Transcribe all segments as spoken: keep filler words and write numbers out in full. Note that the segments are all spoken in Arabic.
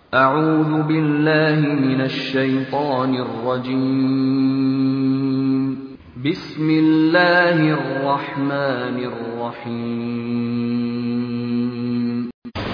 أعوذ بالله من الشيطان الرجيم. بسم الله الرحمن الرحيم.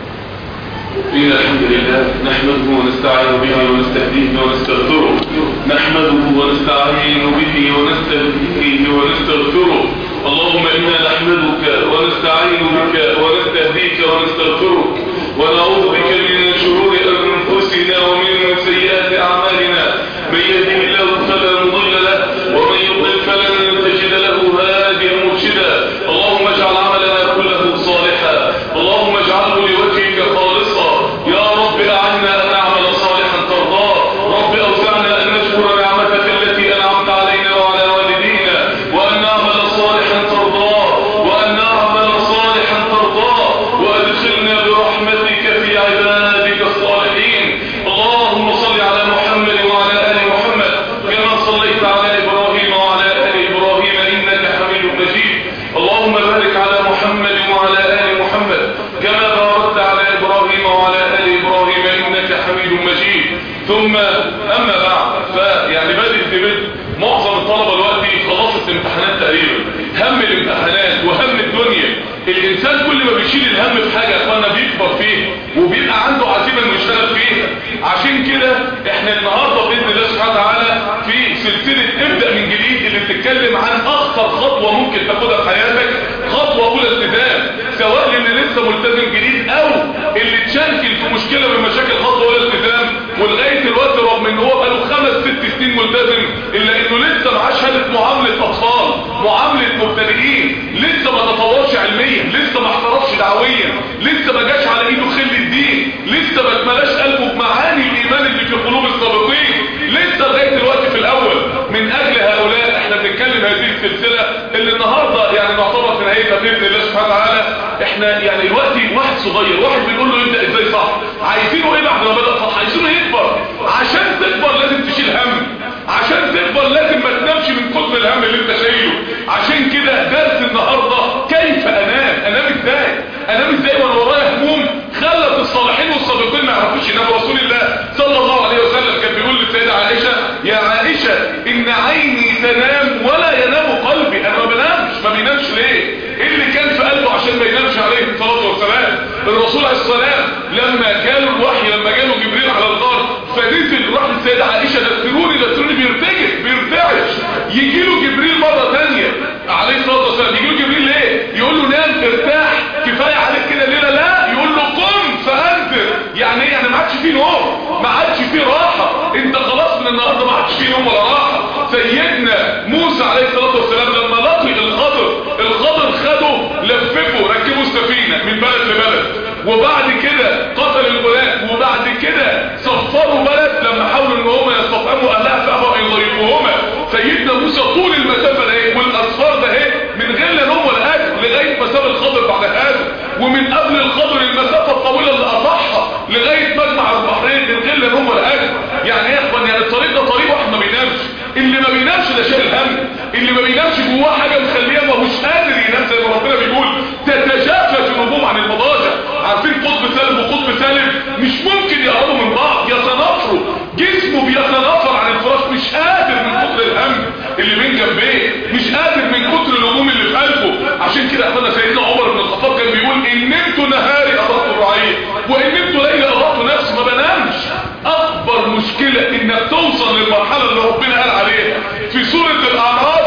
إن الحمد لله نحمده ونستعين به ونستهديه ونستغفره نحمده ونستعين به ونستهديه ونستغفره اللهم إنا نحمدك ونستعين بك ونستهديك ونستغفرك ونعوذ بك من شرور أنفسنا ومن سيئات أعمالنا. من يهده الله فلا مضل له ومن يضلل فلن تجد له هاديا مرشدا. اللهم اجعل عملنا كله صالحا، اللهم اجعله لوجهك خالصا. يا رب أعنا أن نعمل صالحا ترضاه. رب أوزعنا أن نشكر نعمتك التي أنعمت علينا وعلى والدينا، وأن نعمل صالحا ترضاه وأن نعمل صالحا ترضاه وأدخلنا برحمتك في عبادك الصالحين. اللهم صل على محمد وعلى آل محمد كما صليت على إبراهيم وعلى آل إبراهيم إنك حميد مجيد. اللهم بارك على محمد وعلى آل محمد كما باركت على إبراهيم وعلى آل إبراهيم إنك حميد مجيد. ثم أما بعد، فيعني بدء في بدء معظم الطلبة دلوقتي خلصت امتحانات تقريبا. هم الامتحانات وهم الدنيا، الإنسان كل ما بيشيل الهم في حاجة أخوانا بيكبر فيها وبيبقى عنده عزيمة إنه يشتغل فيها. عشان كده احنا النهاردة بإذن الله سبحانه وتعالى في سلسلة ابدأ من جديد اللي بتتكلم عن أخطر خطوة ممكن تاخدها في حياتك، خطوة أولى التزام، سواء اللي لسه ملتزم جديد أو اللي تشاركل في مشكلة من مشاكل خطوة أولى التزام ولغاية الوقت رغم إن هو بقاله خمس ست سنين ملتزم إلا إنه لسه معاه شهادة معاملة أطفال، معاملة مبتدئين، لسه ما تطورش علميا، لسه ما احترفش دعويا، لسه ما جاش على إيده خل الدين، لسه ما اتملاش قلبه بمعاني الإيمان اللي في قلوب السابقين، لسه لغاية الوقت في الأول. من أجل هؤلاء احنا بنتكلم هذه السلسلة اللي النهاردة يعني نعتبر في نهايتها بإذن الله سبحانه وتعالى. احنا يعني دلوقتي واحد صغير، واحد بنقول له يبدأ ازاي صح، عايزينه ايه بعد ما بدأ صح؟ عايزينه يكبر. عشان تكبر لازم تشيل هم، عشان تكبر لازم ما تنامش من كتر الهم اللي انت شايله. عشان كده درس النهاردة كيف انام، انام ازاي، انام ازاي وانا ورايا هموم خلت الصالحين والصادقين ما يعرفوش يناموا. رسول الله صلى الله عليه وسلم كان بيقول للسيدة عائشة: يا عائشة ان عيني تنام ولا ينام قلبي. انا ما بنامش. ما بينامش ليه؟ ايه اللي كان في قلبه عشان ما ينامش عليه الصلاة والسلام؟ الرسول عليه السلام لما جاله الوحي، لما جاله جبريل على الغار فنزل راح للسيدة عائشة: دثروني دثروني، بيرتجف بيرتعش. يجي له جبريل مرة تانية عليه الصلاة والسلام، يجي له جبريل ليه؟ يقول له نام ارتاح كفاية عليك كده ليلة. لا، يقول له قم فأنذر. يعني ايه؟ يعني ما عادش فيه نوم، ما عادش فيه راحة. انت خلاص من النهاردة ما عادش فيه نوم ولا راحة. سيدنا موسى عليه الصلاة والسلام لما لقي الخضر، الخضر خده لففه ركبوا السفينة من بلد لبلد، وبعد كده قتل الغلام، وبعد كده صفروا بلد لما حاولوا ان هم يستطعموا اهلها فابوا ان يضيفوهما. سيدنا موسى طول المسافة ده ايه والاسفار ده ايه من غير لا نوم ولا اكل لغاية ما ساب الخضر بعد هذا، ومن قبل الخضر المسافة الطويلة اللي قطعها لغاية مجمع البحرين من غير لا نوم ولا اكل. يعني ايه يا اخوان؟ يعني الطريق ده طريق واحد ما بينامش. اللي ما بينامش ده شايل هم، اللي ما بينامش جواه حاجة مخليه ما هوش قادر ينام. زي ما ربنا بيقول: تتجافى جنوبهم عن المضاجع. عارفين قطب سالب وقطب سالب مش ممكن يقربوا من بعض، يتنافروا، جسمه بيتنافر عن الفراش، مش قادر من كتر الهم اللي بين جنبيه، مش قادر من كتر الهموم اللي في قلبه. عشان كده اخوانا سيدنا عمر بن الخطاب كان بيقول: ان نمت نهاري اضرت الرعيه وان نمت ليلي اضرت نفسي. ما بنامش. اكبر مشكلة انك توصل للمرحلة اللي ربنا قال عليها في سورة الاعراف: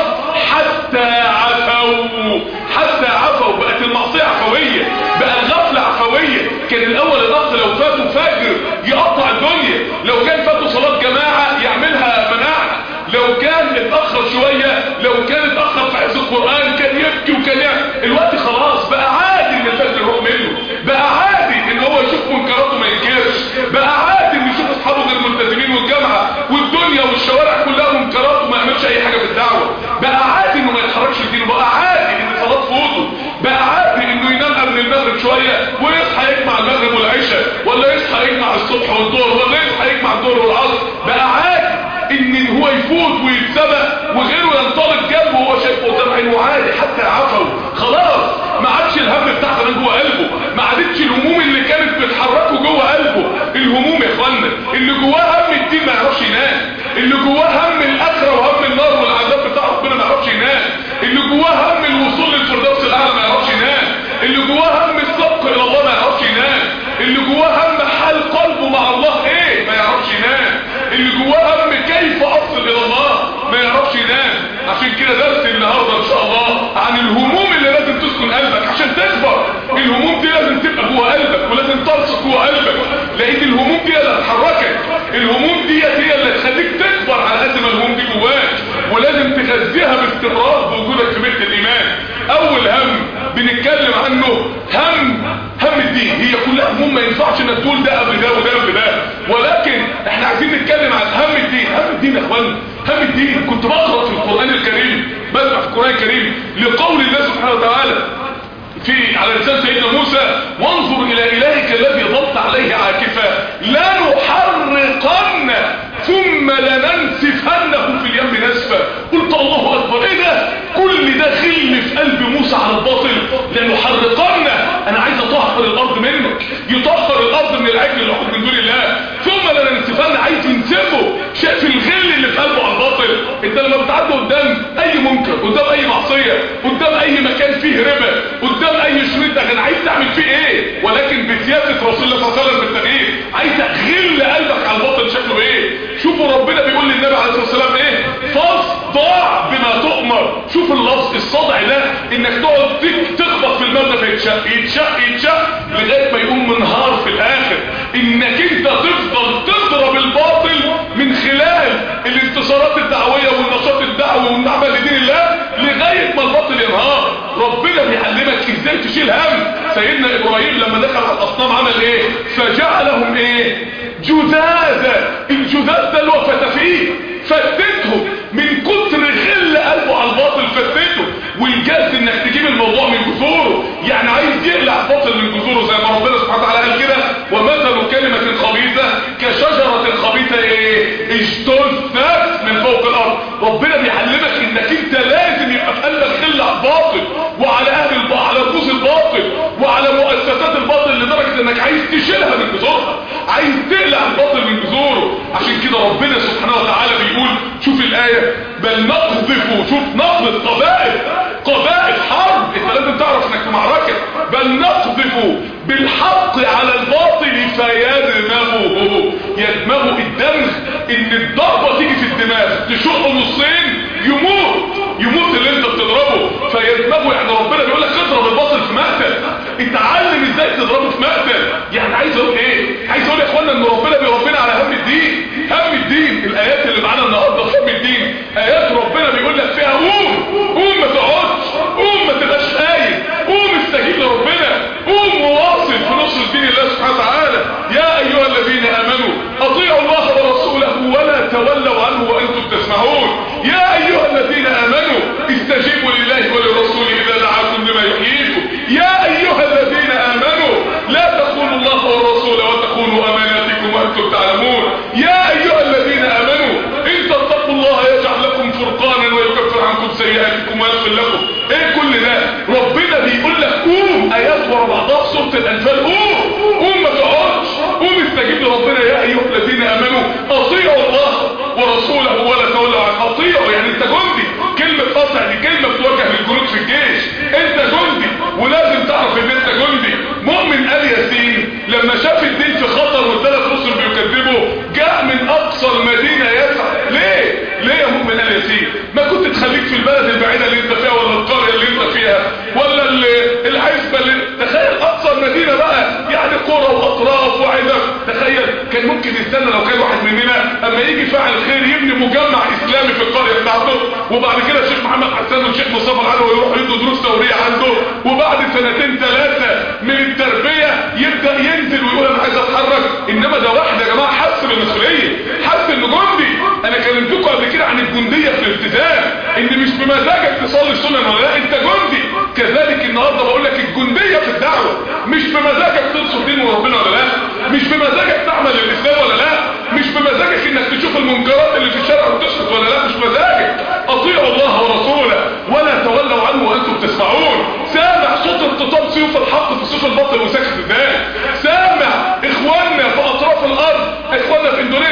حتى عفوا. حتى عفوا، بقت المعصية عفوية، بقى الغفلة عفوية. كان الاول الضغط لو فاتوا فجر يقطع الدنيا، لو كان فاتوا صلاة جماعة يعملها مناعة، لو كان اتأخر شوية، لو كان اتأخر في حفظ القرآن كان يبكي وكان يعمل. الوقت خلاص بقى عادي ان الفجر يروح منه، بقى عادي ان هو يشوف منكراته ما ينكرش، بقى عادي ان يشوف اصحابه غير ملتزمين والجامعة والدنيا والشوارع كلها منكرات وما يعملش اي حاجة في الدعوة، بقى عادي انه ما يتحركش لدينه، بقى عادي ان الصلاة فوته، بقى عادي انه ينام قبل المغرب شوية ويصحى يجمع المغرب والعشاء، ولا يصحى يجمع الصبح والظهر، ولا يصحى يجمع الظهر والعصر. بقى عادي ان هو يفوت ويتسبق وغيره ينطلق جنبه وهو شايفه قدام عينه عادي. حتى عفوا، خلاص ما عادش الهم بتاعته من جوه قلبه، ما عادتش الهموم اللي كانت بتحركه جوه قلبه. الهموم يا اللي جواه هم الدين ما يعرفش ينام، اللي جواه هم الاخره وهم النار والعذاب بتاع ربنا ما يعرفش ينام، اللي جواه هم الوصول للفردوس الاعلى ما يعرفش ينام، اللي جواه هم السبق الى الله ما يعرفش ينام، اللي جواه هم حال قلبه مع الله ايه ما يعرفش ينام، اللي جواه هم كيف اصل الى الله ما يعرفش ينام. عشان كده درس النهارده ان شاء الله عن الهموم اللي لازم تسكن قلبك عشان تكبر. الهموم دي لازم تبقى جوه قلبك ولازم ترسخ جوه قلبك، لان الهموم دي اللي هتحركك، الهموم دي هي اللي هتخليك تكبر على قد ما الهموم دي جواك، ولازم تغذيها باستمرار بوجودك في بيت الايمان. اول هم بنتكلم عنه هم هم الدين. هي كلها هموم ما ينفعش انك تقول ده قبل ده وده قبل ده، ولكن احنا عايزين نتكلم عن هم الدين. هم الدين يا اخوانا، هم الدين. كنت بقرا في القران الكريم، بسمع في القران الكريم لقول الله سبحانه وتعالى في على لسان سيدنا موسى: وانظر الى الهك الذي ظلت عليه عاكفا لنحرقن ثم لننسفنه في اليم نسفا. قلت الله اكبر، ايه ده؟ كل ده خل في قلب موسى على الباطل. لنحرقن، انا عايز اطهر الارض منك، يطهر الارض من العجل اللي حط من دون الله. ثم لننسفن، عايز ينسفه. شايف الغل اللي في قلبه على الباطل؟ انت لما بتعدي قدام اي منكر، قدام اي معصيه، قدام اي مكان فيه ربا، قدام اي شريط ده، عايز تعمل فيه ايه؟ ولكن بسياسه رسول الله صلى الله عليه وسلم بالتغيير، عايز تغل قلبك على الباطل شكله ايه؟ شوفوا ربنا بيقول للنبي عليه الصلاه والسلام ايه؟ فاصدع بما تؤمر. شوف اللفظ الصدع ده، انك تقعد تخبط في المبنى فيتشق يتشق يتشق لغايه ما يقوم منهار في الاخر. انك انت تفضل تضرب الباطل من خلال الانتصارات الدعويه والنشاط الدعوي والعمل لدين الله لغايه ما الباطل ينهار. ربنا بيعلمك ازاي تشيل هم. سيدنا ابراهيم لما دخل على الاصنام عمل ايه؟ فجعلهم ايه؟ جذاذا. الجذاذ ده اللي هو فتافيه، فتتهم من كتر غل قلبه على الباطل، فتته. والجاز انك تجيب الموضوع من جذوره، يعني عايز يقلع الباطل من جذوره، زي ما ربنا سبحانه وتعالى قال كده: ومثل كلمة خبيثة كشجرة خبيثة ايه؟ اجتثت من فوق الارض. ربنا بيعلمك انك انت لازم يبقى في قلبك غل على الباطل وعلى اهل الباطل، على رؤوس الباطل وعلى مؤسسات الباطل، لدرجة انك عايز تشيلها من جذورها، عايز تقلع الباطل من جذوره. عشان كده ربنا سبحانه وتعالى بيقول، شوف الآية: بل نقذف، شوف نقذف قبائل قبائل حرب. انت لازم تعرف انك في معركة. بل نقذف بالحق على الباطل فيدمغه. يدمغه الدمغ، ان الضربة تيجي في الدماغ تشقه نصين يموت، يموت اللي انت بتضربه. فيدمغه يعني ربنا بيقول لك اضرب الباطل في مقتل، اتعلم ازاي تضربه في مقتل. يعني عايز اقول ايه؟ عايز اقول يا اخوانا ان ربنا بيربينا على هم الدين. هم الدين، الايات اللي معانا النهارده في هم الدين ايات ربنا بيقول لك فيها: قوم قوم، ما تقعدش، قوم ما تبقاش خايف، قوم استجيب لربنا، قوم وواصل في نصر دين الله سبحانه وتعالى. يا ايها الذين امنوا اطيعوا الله ورسوله ولا تولوا عنه وانتم تسمعون. يا ايها الذين امنوا استجيبوا لله وللرسول اذا دعاكم لما يحييكم. يا ايها الذين امنوا لا تخونوا الله والرسول وتخونوا اماناتكم وانتم تعلمون. يا ايها الذين امنوا ان تتقوا الله يجعل لكم فرقانا ويكفر عنكم سيئاتكم ويغفر لكم. ايه كل ده؟ ربنا بيقول لك قوم. ايات ورا بعضها في سوره الانفال. قوم قوم، ما تقعدش، قوم استجيب لربنا. يا ايها الذين امنوا اطيعوا الله ورسوله ولا تولوا عنه. اطيعوا يعني انت جندي. كلمه قطع دي كلمه بتوجه للجنود في الجيش. انت جندي ولازم تعرف ان انت جندي. مؤمن ال ياسين لما شاف الدين في خطر والثلاث رسل بيكذبوا جاء من اقصى المدينه يسعى. ليه؟ ليه يا مؤمن ال ياسين؟ ما كنت تخليك في البلد البعيده اللي انت فيها، ولا القريه اللي انت فيها، ولا الحزبه اللي تخيل اقصى المدينه بقى، يعني قرى واطراف وعدم. تخيل كان ممكن يستنى لو كان واحد مننا اما يجي فاعل خير يبني مجمع اسلامي في القريه بتاعته، وبعد كده الشيخ محمد حسان والشيخ مصطفى العلوي يروحوا يدوا دروس ثوريه عنده، وبعد سنتين ثلاثه من التربيه يبدا ينزل ويقول انا عايز اتحرك. انما ده واحد يا جماعه حس بالمسؤوليه، حس انه جندي. انا كلمتكم قبل كده عن الجنديه في الالتزام، ان مش بمزاجك تصلي السنن ولا لا، انت جندي. كذلك النهارده بقول لك الجنديه في الدعوه، مش بمزاجك تنصر دين ربنا ولا لا، مش بمزاجك تعمل الاسلام ولا لا، مش بمزاجك انك تشوف المنكرات اللي في الشارع وتسكت ولا لا، مش مزاجك. اطيعوا الله ورسوله ولا تولوا عنه وانتم تسمعون. سامع صوت انتطام سيوف الحق في سيوف الباطل وساكت ازاي؟ سامع اخواننا في اطراف الارض، اخواننا في اندونيسيا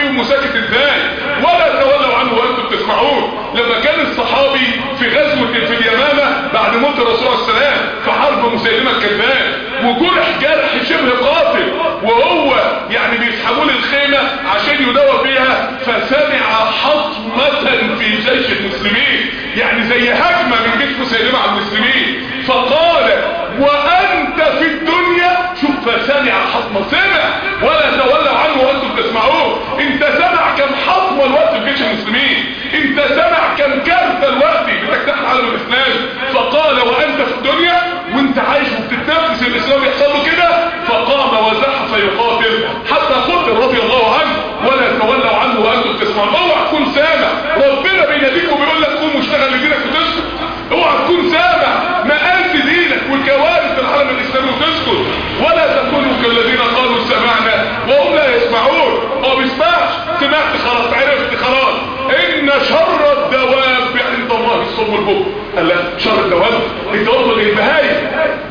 فيهم وساكت ازاي؟ ولا تولوا عنه وانتم تسمعون. لما كان الصحابي في غزوه في اليمامه بعد موت الرسول عليه السلام في حرب مسيلمه الكذاب وجرح جرح شبه قاتل، وهو يعني بيسحبوا له الخيمه عشان يداوى فيها، فسمع حطمه في جيش المسلمين، يعني زي هجمه من جيش مسيلمه على المسلمين، فقال وانت في الدنيا. شوف، فسمع حطمه، سمع ولا تولوا عنه وانتم تسمعون. انت سمع كم حطمه الوقت في جيش المسلمين، انت سمع كم كارثه الوقت بتجتاح العالم الاسلامي. فقال وانت في الدنيا، وانت عايش وبتتنافس الاسلام يحصل له كده. فقام وزحف يقاتل حتى قتل رضي الله عنه. ولا تولوا عنه وانتم تسمعون. اوعى تكون سامع ربنا بيناديك وبيقول لك قوم واشتغل لدينك وتسكت. اوعى تكون سامع مآسي دينك والكوارث العالم الاسلامي وتسكت. ولا تكونوا كالذين قالوا سمعنا وهم لا يسمعون. هو بيسمعش، سمعت خلاص، عرفت خلاص. ان شر الدواب عند الله الصم البكم. قال لا، شر الدواب الدواب ولا البهايم؟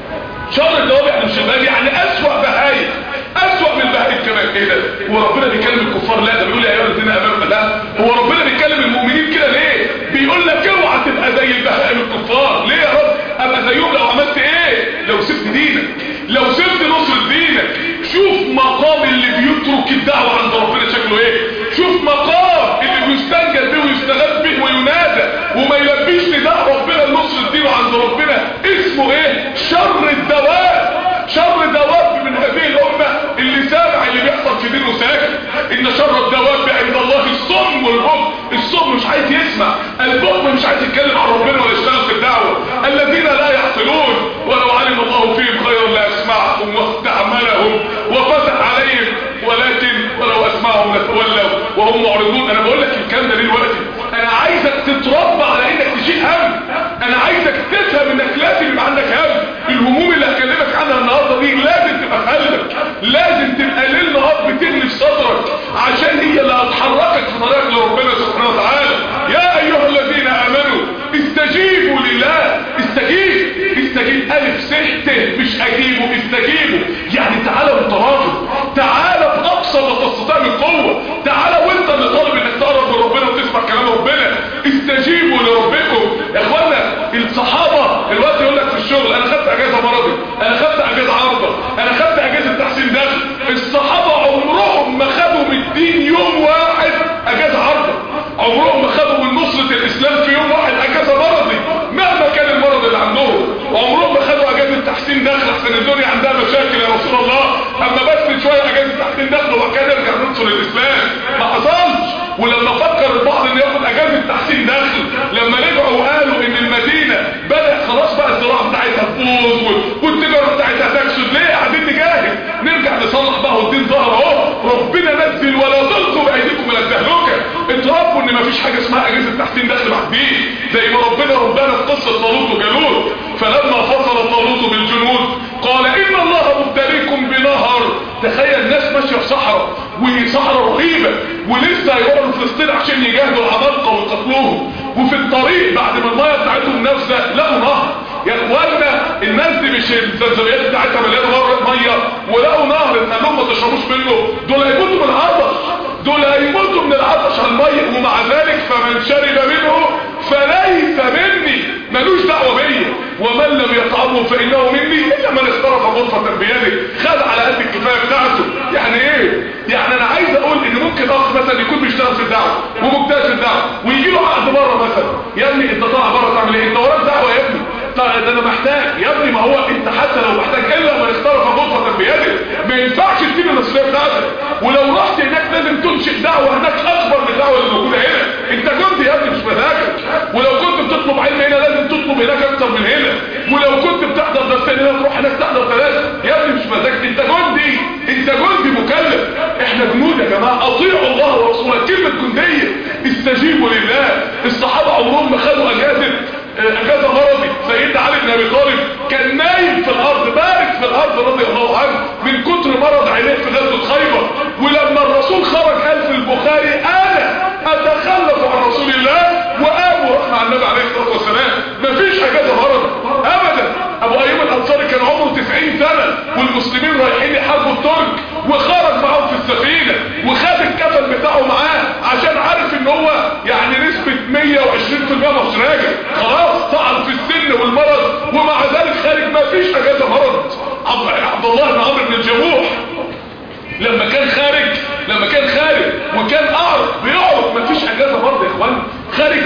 شر الدواب يعني مش البهايم، يعني اسوأ بهايم، اسوأ من البهايم كمان. ايه ده؟ هو ربنا بيكلم الكفار؟ لا، ده بيقول يا ايها الذين امنوا. لا، هو ربنا بيكلم المؤمنين كده ليه؟ بيقول لك اوعى تبقى زي البهايم الكفار. ليه يا رب ابقى زيهم؟ لو عملت ايه؟ لو سبت دينك، لو سبت نصر دينك. شوف مقام اللي بيترك الدعوه عند ربنا شكله ايه. شوف مقام اللي بيستنجد به ويستغاث به وينادى وما يلبيش نداء ربنا لنصر الدين عند ربنا، اسمه ايه؟ شر الدواب. شر دواب من هذه الامه اللي سامع اللي بيحصل في دينه ساكت. ان شر الدواب عند الله الصم والبكم. الصم مش عايز يسمع، البكم مش عايز يتكلم عن ربنا ولا يشتغل في الدعوه. الذين لا يعقلون ولو علم الله فيهم خيرا لاسمعهم واستعملهم وفتح عليهم ولكن ولو اسمعهم لتولوا وهم معرضون. انا بقول لك الكلام ده ليه دلوقتي؟ انا عايزك تتربى على انك تشيل هم. انا عايزك تفهم انك لازم يبقى عندك هم. الهموم اللي هكلمك عنها النهارده دي لازم تبقى في قلبك، لازم تبقى ليل نهار بتغلي في صدرك، عشان هي اللي هتحركك في طريق لربنا سبحانه وتعالى. يا ايها الذين امنوا استجيبوا لله. استجيب، استجيب الف س ت، مش اجيبوا، استجيبوا يعني تعالى وانت راجل، تعالى باقصى ما تستطيع من قوه، تعالى وانت اللي طالب انك تقرب من ربنا وتسمع كلام ربنا. استجيبوا لربكم. يا اخوانا الصحابه الوقت يقول لك في الشغل انا خدت اجازه مرضي، انا خدت اجازه عارضه، انا خدت اجازه تحسين دخل. الصحابه عمرهم ما خدوا من الدين يوم واحد اجازه عارضه، عمرهم ما خدوا من نصره الاسلام في يوم واحد اجازه مرضي مهما كان المرض اللي عندهم. وعمرهم ما خدوا اجازه تحسين دخل عشان الدنيا عندها مشاكل يا رسول الله، اما بس شويه اجازه تحسين دخل وكان نرجع ننصر الاسلام. ما حصلش. ولما فكر البعض ان ياخد اجازه تحسين دخل، لما رجعوا وقالوا ان المدينه بدا خلاص بقى الزراعه بتاعتها تبوظ والتجاره بتاعتها تكسد، ليه قاعدين نجاهد نرجع نصلح بقى والدين ظهر اهو. ربنا نزل ولا تلقوا بايديكم الى التهلكه. اتربوا ان مفيش حاجه اسمها اجازه تحسين دخل مع الدين، زي ما ربنا ربنا في قصه طالوت وجالوت. فلما فصل طالوت بالجنود قال ان الله مبتليكم بنهر. تخيل الناس ماشيه في صحراء، وهي صحراء رهيبه، ولسه هيروحوا فلسطين عشان يجاهدوا العمالقه ويقتلوهم، وفي الطريق بعد ما الميه بتاعتهم نفسها لقوا نهر. يا اخوانا الناس دي مش الزلزالات بتاعتها مليانه ميه ولقوا نهر ان لهم ما تشربوش منه، دول هيموتوا من العطش، دول هيموتوا من العطش على الميه. ومع ذلك فمن شرب منه فليس مني، ملوش دعوه بيا، ومن لم يطعمه فانه مني الا من اخترف غرفه بيده، خد على قد الكفايه بتاعته. يعني ايه؟ يعني انا عايز اقول ان ممكن اخ مثلا يكون بيشتغل في الدعوه ومجتهد في الدعوه ويجي له عقد بره مثلا، يا ابني انت طالع بره تعمل ايه؟ انت وراك دعوه يا ابني. طيب ده انا محتاج يا ابني، ما هو انت حتى لو محتاج الا من اخترف غرفه بيده، ما ينفعش تسيب المسؤوليه بتاعتك. ولو رحت هناك لازم تنشئ دعوه هناك اكبر من الدعوه اللي موجوده هنا. انت كنت يا ابني مش مزاجك، ولو كنت بتطلب علم هنا لازم تطلب هناك اكتر من هنا، ولو كنت بتحضر درسين هنا تروح هناك تحضر ثلاثه. يا ابني مش مزاجك، انت جندي، انت جندي مكلف. احنا جنود يا جماعه، اطيعوا الله ورسوله. كلمه جنديه استجيبوا لله. الصحابه عمرهم ما خدوا اجازه اجازه مرضي. سيدنا علي بن ابي طالب كان نايم في الارض، بارك في الارض رضي الله عنه من كتر مرض عينيه في غزوه خيبر. ولما الرسول خرج قال في البخاري انا اتخلف عن رسول الله وقام وراح مع النبي عليه الصلاه والسلام. مفيش اجازه مرضي ابدا. ابو ايوب الانصاري كان عمره تسعين سنه والمسلمين رايحين يحاربوا الترك، وخرج معاهم في السفينه وخد الكفن بتاعه مع عبد الله بن عمرو بن الجموح لما كان خارج لما كان خارج وكان اعرض بيعرض، مفيش اجازه برضه يا اخوان، خارج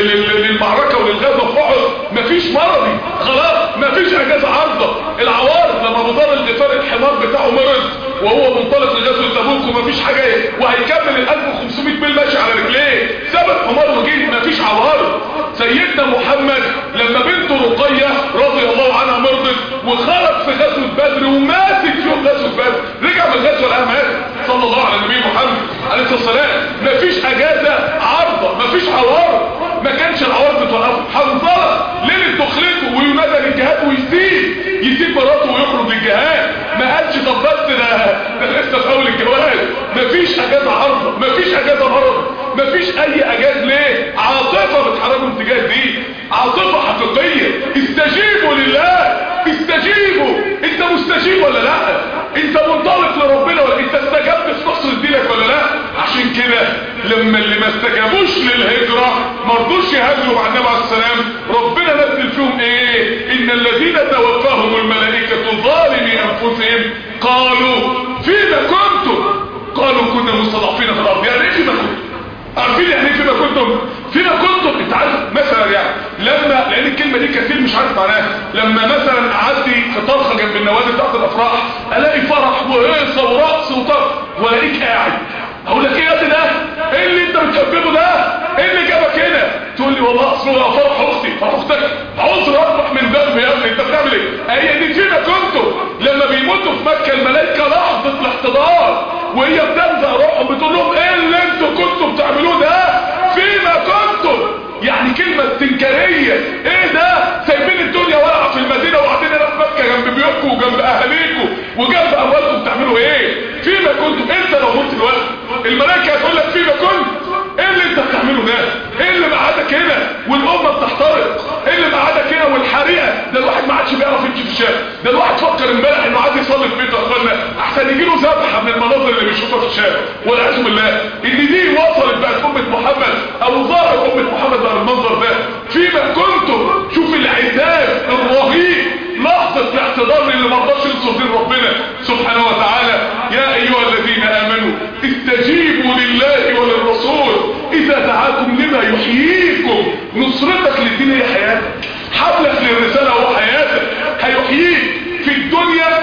للمعركه وللغزوه في احد مفيش مرضي خلاص، مفيش اجازه عارضه. العوارض لما ابو ذر الغفاري الحمار بتاعه مرض وهو منطلق لغزوه تبوك ومفيش حاجه ايه وهيكمل ال ألف وخمسمائة ميل ماشي على رجليه، ساب الحمار وجه، مفيش عوارض. سيدنا محمد لما بنته رقيه رضي الله عنها مرضت وخرج في غزوه بدر وماتت في يوم غزوه بدر، رجع من الغزوه لقاها ماتت صلى الله على النبي محمد عليه الصلاه والسلام. مفيش اجازه عارضه، مفيش عوارض، ما كانش العوارض بتوقفه. حنظله ليله دخلته وينادى للجهاد ويسيب يسيب مراته ويخرج للجهاد، ما قالش طب بس ده ده لسه في اول الجواز. مفيش اجازه عارضه، مفيش اجازه مرض، مفيش اي اجازه. ليه؟ عاطفه بتحركهم تجاه الدين، عاطفه حقيقيه. استجيبوا لله، استجيبوا. انت مستجيب ولا لا؟ انت منطلق لربنا ولا انت استجبت في نصر دينك ولا لا؟ عشان كده لما اللي ما استجابوش للهجره ما رضوش يهاجروا مع النبي عليه السلام، ربنا نزل فيهم ايه؟ ان الذين توفاهم الملائكه ظالمي انفسهم قالوا فيما كنتم؟ قالوا كنا مستضعفين في الارض. يعني ايه فيما كنتم؟ عارفين يعني ايه فيما كنتم؟ فيما كنتم انت عارف مثلا يعني لما، لان الكلمه دي كثير مش عارف معناها، لما مثلا اعدي في طرخه جنب النوادي بتاعت الافراح الاقي فرح وهيصه ورقص وطرح والاقيك قاعد، اقول لك ايه يا ده؟ ايه اللي انت بتكببه ده؟ ايه اللي جابك هنا؟ تقول لي والله اصل هو فرح اختي. فرح اختك؟ عذر اصبح من ذنب يا ابني، انت بتعمل ايه؟ هي دي فيما كنتم. لما بيموتوا في مكه الملائكه لحظه الاحتضار وهي بتنزع روحهم بتقول لهم ايه اللي انتوا كنتوا بتعملوه ده؟ فيما كنتم. يعني كلمه استنكاريه. ايه ده؟ سايبين الدنيا واقعه في المدينه وقاعدين هنا في مكه جنب بيوتكم وجنب اهاليكم وجنب اموالكم، بتعملوا ايه؟ فيما كنتم. انت لو مت دلوقتي الملائكه هتقول لك فيما كنت. ايه اللي انت بتعمله ده؟ ايه اللي مقعدك هنا والامه بتحترق؟ ايه اللي مقعدك هنا والحريقه؟ ده الواحد ما عادش بيعرف يمشي في الشارع، ده الواحد فكر امبارح انه عايز يصلي في بيته يا اخوانا احسن يجي له ذبحه من المناظر اللي بيشوفها في الشارع والعياذ بالله. ان دي وصلت بقت امه محمد او ظهر امه محمد على المنظر ده. فيما كنتم. شوف العذاب الرهيب، لحظه الاعتذار اللي ما رضاش ينصر دين ربنا سبحانه وتعالى. يا ايها الذين امنوا استجيبوا لله وللرسول اذا دعاكم لما يحييكم. نصرتك للدين هي حياتك، حبلك للرساله هو حياتك. هيحييك في الدنيا،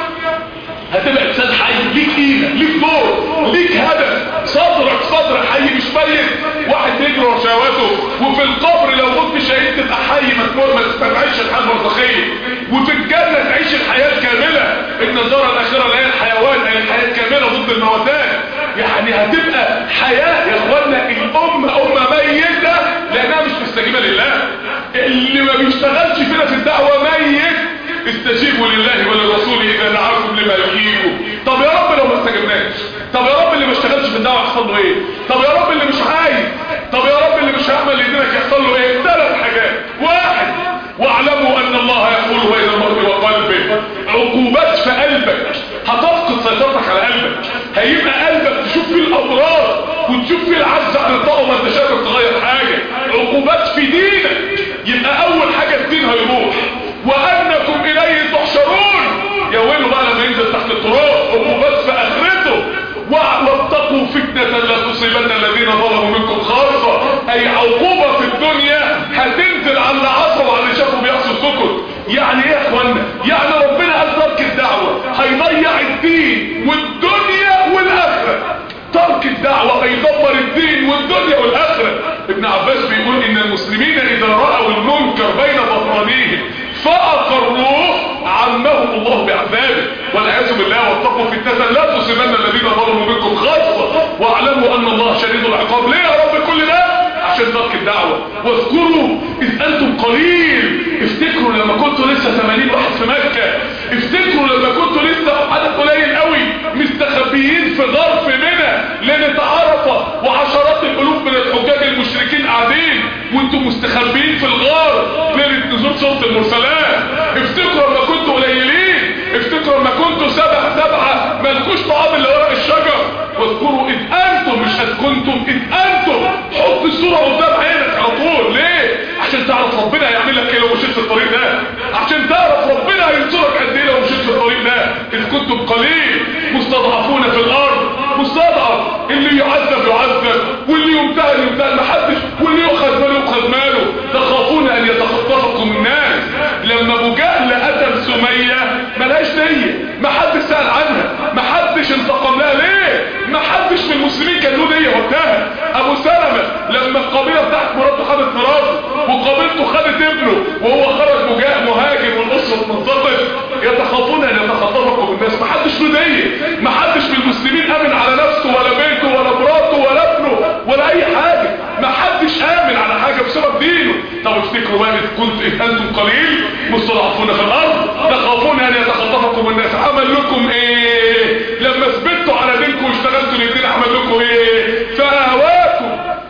هتبقى انسان حي، ليك قيمه، ليك دور، ليك هدف، صدرك صدر حي مش ميت واحد بيجري ورا شهواته. وفي القبر لو مت شهيد تبقى حي مسمور ما تستمعش الحياه البرزخيه. وفي الجنه تعيش الحياه الكامله. ان الدار الاخره لا هي الحيوان، هي الحياه الكامله ضد الموتان. يعني هتبقى حياه يا اخوانا. الامه امه ميته لانها مش مستجيبه لله. اللي ما بيشتغلش فينا في الدعوه ميت. استجيبوا لله وللرسول اذا دعاكم لما يحييكم. طب يا رب لو ما استجبناش؟ طب يا رب اللي ما اشتغلش في الدعوه يحصل له ايه؟ طب يا رب اللي مش عايز؟ طب يا رب اللي مش هيعمل لدينك يحصل له ايه؟ ثلاث حاجات. واحد، واعلموا ان الله يقول بين المرء وقلبه. عقوبات في قلبك هتفقد سيطرتك على قلبك. هيبقى قلبك تشوف فيه الامراض وتشوف فيه العجز عن الطاقه وما انتش قادر تغير حاجه. عقوبات في دينك، يبقى اول حاجه الدين هيروح. وانكم اليه تحشرون. يا ويله بقى لما ينزل تحت التراب. عقوبات في اخرته. واتقوا فتنه لا تصيبن الذين ظلموا منكم خاصه. اي عقوبه في الدنيا هتنزل على اللي عصوا وعلى اللي شافوا بيعصوا السكت. يعني ايه يا اخوانا؟ يعني ربنا قال ترك الدعوه هيضيع الدين والدنيا والاخره. ترك الدعوه هيدمر الدين والدنيا والاخره. ابن عباس بيقول ان المسلمين اذا راوا المنكر بين ظهرانيهم فاقروه عمهم الله بعذابه والعياذ بالله. واتقوا فتنه لا تصيبن الذين ظلموا منكم خاصه واعلموا ان الله شديد العقاب. ليه يا رب كل ده؟ عشان ترك الدعوه. واذكروا اذ انتم قليل. افتكروا لما كنتوا لسه ثمانين واحد في مكه. افتكروا لما كنتوا لسه عدد قليل قوي مستخبيين في ظرف منى ليله عرفه وعشرات الالوف من الحجاج المشركين قاعدين وانتم مستخبيين في الغار ليله نزول سوره المرسلات. افتكروا لما كنتوا قليلين. افتكروا لما كنتوا سبع سبعه مالكوش طعام الا ورق الشجر. واذكروا اذ انتم، مش اذ كنتم، اذ انتم. حط الصوره قدام عينك على طول. ليه؟ عشان تعرف ربنا هيعمل لك ايه لو مشيت في الطريق ده. عشان تعرف ربنا هينصرك قد ايه لو مشيت في الطريق ده. إذ كنتم قليل مستضعفون في الأرض. مستضعف، اللي يعذب يعذب، واللي يمتهن يمتهن، محدش، واللي يؤخذ ماله يؤخذ ماله. تخافون أن يتخطفكم الناس. لما أبو جهل قتل سمية ملهاش نية، محدش سأل عنها، محدش انتقم لها. ليه؟ محدش من المسلمين كان له نية وقتها. أبو سلمة لما القبيلة بتاعت مراته خدت مراته وقبيلته خدت ابنه وهو خرج مهاجر والأسرة منتظر، يتخافون أن يتخطفكم الناس. محدش له نية، محدش من المسلمين آمن على نفسه ولا بيته ولا مراته ولا ابنه ولا أي حاجة. محدش آمن على حاجة بسبب دينه. طب افتكروا بقى، إذ كنت إذ أنتم قليل مستضعفون في الأرض تخافون أن يتخطفكم الناس. عمل لكم إيه؟ لما ثبتوا على دينكم واشتغلتوا الاثنين عمل لكم إيه؟ فآواكم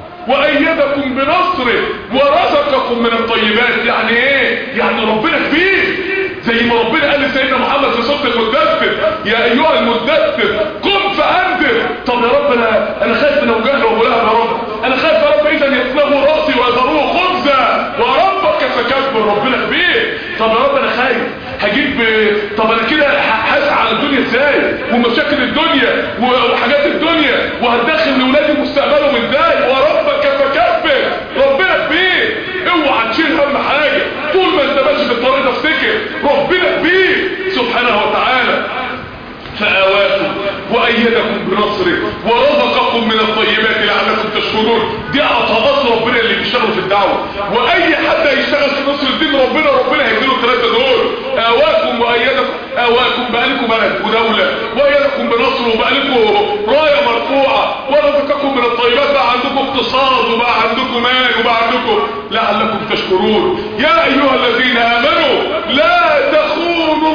وأيدكم بنصره ورزقكم من الطيبات. يعني إيه؟ يعني ربنا كبير، زي ما ربنا قال لسيدنا محمد في سورة المدثر: يا أيها المدثر قم فأنذر. طب يا رب أنا أنا خايف من أبو جهل وأبو لهب يا رب، أنا خايف يا رب إذا يصلغوا رأسي ويذروه خبزا وربك فكبر. ربنا كبير. طب يا رب أنا خايف هجيب، طب أنا كده هسعى على الدنيا إزاي ومشاكل الدنيا وحاجات الدنيا وهتدخل لأولادي مستقبلهم إزاي؟ وربك فكبر. ربنا كبير. اوعى تشيل هم حاجة طول ما انت ماشي في الطريق ده، افتكر ربنا كبير سبحانه وتعالى. فآواكم وأيدكم بنصره ورزقكم من الطيبات لعلكم تشكرون. دي عطاءات ربنا اللي بيشتغلوا في الدعوة، وأي حد هيشتغل في نصر الدين ربنا ربنا هيديله الثلاثة دول. آواكم وأيدكم، آواكم بقالكم بلد ودولة، وأيدكم بنصره وبقالكم راية مرفوعة، ورزقكم من الطيبات، بقى عندكم اقتصاد وبقى عندكم مال وبقى عندكم لعلكم تشكرون. يا أيها الذين آمنوا لا تخونوا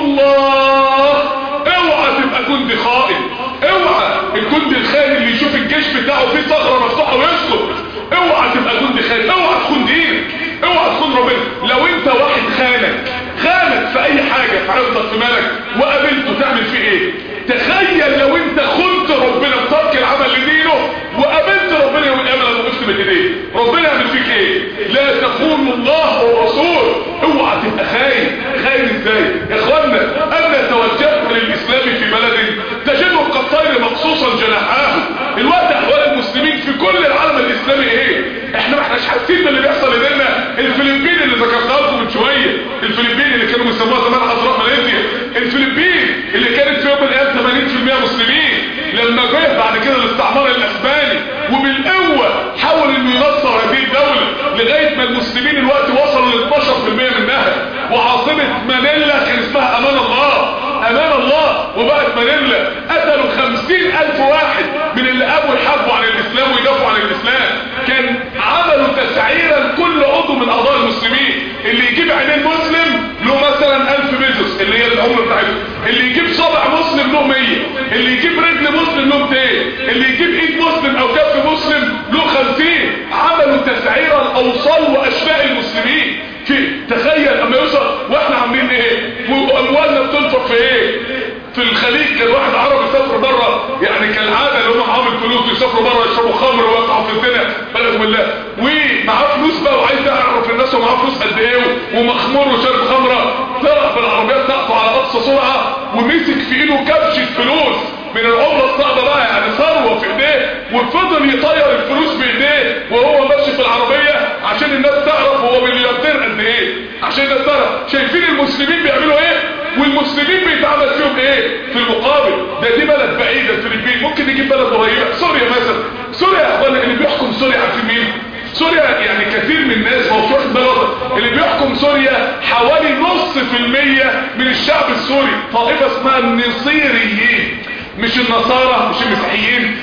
الله. اوعى تبقى جندي خائن، اوعى الجندي الخائن اللي يشوف الجيش بتاعه فيه ثغره مفتوحه ويسكت. اوعى تبقى جندي خائن، اوعى تخون دينك، اوعى تخون ربنا. لو انت واحد خانك خانك في اي حاجه، في عرضك في مالك، وقابلته تعمل فيه ايه؟ تخيل لو انت خنت ربنا بترك العمل لدينه وقابلت ربنا يوم القيامه لما وقفت بين ايديه، ربنا يعمل فيك ايه؟ لا تخونوا الله والرسول. اوعى تبقى خاين. خاين ازاي يا اخوانا؟ انا توجهت للاسلام في بلد تجده كالطير مقصوصا جناحاه. الوقت احوال المسلمين في كل العالم الاسلامي ايه؟ احنا ما احناش حاسين باللي بيحصل لنا. الفلبين اللي ذكرتها لكم من شويه، الفلبين اللي كانوا بيسموها زمان حضرات ماليزيا، الفلبين اللي كانت في يوم من الايام ثمانين بالمئة مسلمين، لما جه بعد كده الاستعمار الاسباني وبالقوه حاول انه ينصر هذه الدوله لغايه ما المسلمين الوقت وصلوا ل اثناشر بالمئة منها، وعاصمه مانيلا كان اسمها امان الله. امان الله. وبقت مانيلا قتلوا خمسين الف واحد من اللي قاموا يحاربوا عن الاسلام ويدافعوا عن الاسلام. كان عملوا تسعيرا كل عضو من اعضاء المسلمين. اللي يجيب عينين مسلم له مثلا الف بيزوس اللي هي العمله بتاعته، اللي يجيب صابع مسلم له مية، اللي يجيب رجل مسلم له مئتين، اللي يجيب ايد مسلم او كف مسلم له خمسين. عملوا تسعيرا الاوصال واشلاء المسلمين. في تخيل اما يوصل واحنا عاملين ايه واموالنا بتنفق في ايه؟ في الخليج كان واحد عربي يسافر بره، يعني كالعاده اللي هم عامل فلوس يسافروا بره يشربوا خمر ويقعوا في الدنيا بلغ بالله، ومعاه فلوس بقى وعايز يعرف الناس ومعاه فلوس قد ايه ومخمور وشارب خمره، طلع بالعربيات بتاعته على اقصى سرعه ومسك في ايده كبشه فلوس من العمله الصعبه بقى، يعني ثروه في ايديه، وفضل يطير الفلوس بايديه وهو ماشي في العربيه عشان الناس تعرف هو ملياردير قد ايه، عشان الناس تعرف. شايفين المسلمين بيعملوا ايه والمسلمين بيتعمل فيهم ايه في المقابل؟ ده دي بلد بعيده الفلبين، ممكن نجيب بلد قريبه سوريا مثلا. سوريا يا اخوانا اللي بيحكم سوريا عارفين مين؟ سوريا يعني كثير من الناس ما هوش بلد اللي بيحكم سوريا حوالي نص في المية من الشعب السوري، طائفه اسمها النصيريين، مش النصارى مش المسيحيين،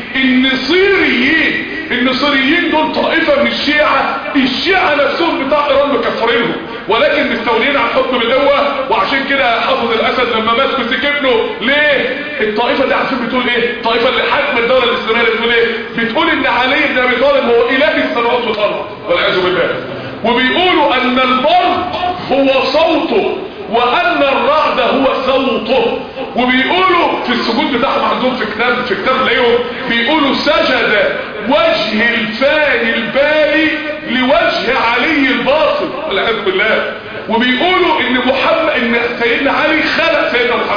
النصيريين. النصيريين دول طائفة من الشيعة، الشيعة نفسهم بتاع ايران مكفرينهم ولكن مستولين على الحكم بالقوة. وعشان كده حافظ الاسد لما مات مسك ابنه. ليه؟ الطائفة دي عارفين بتقول ايه؟ الطائفة اللي حاكمة الدولة الاسلامية بتقول ايه؟ بتقول ان علي بن ابي طالب هو اله السماوات والارض والعياذ بالله، وبيقولوا ان البرق هو صوته وان الرعد هو صوته، وبيقولوا في السجود بتاعهم عندهم في كتاب في كتاب ليهم بيقولوا سجد وجه الفاني البالي لوجه علي الباطل والعياذ بالله، وبيقولوا ان محمد ان سيدنا علي خلق سيدنا محمد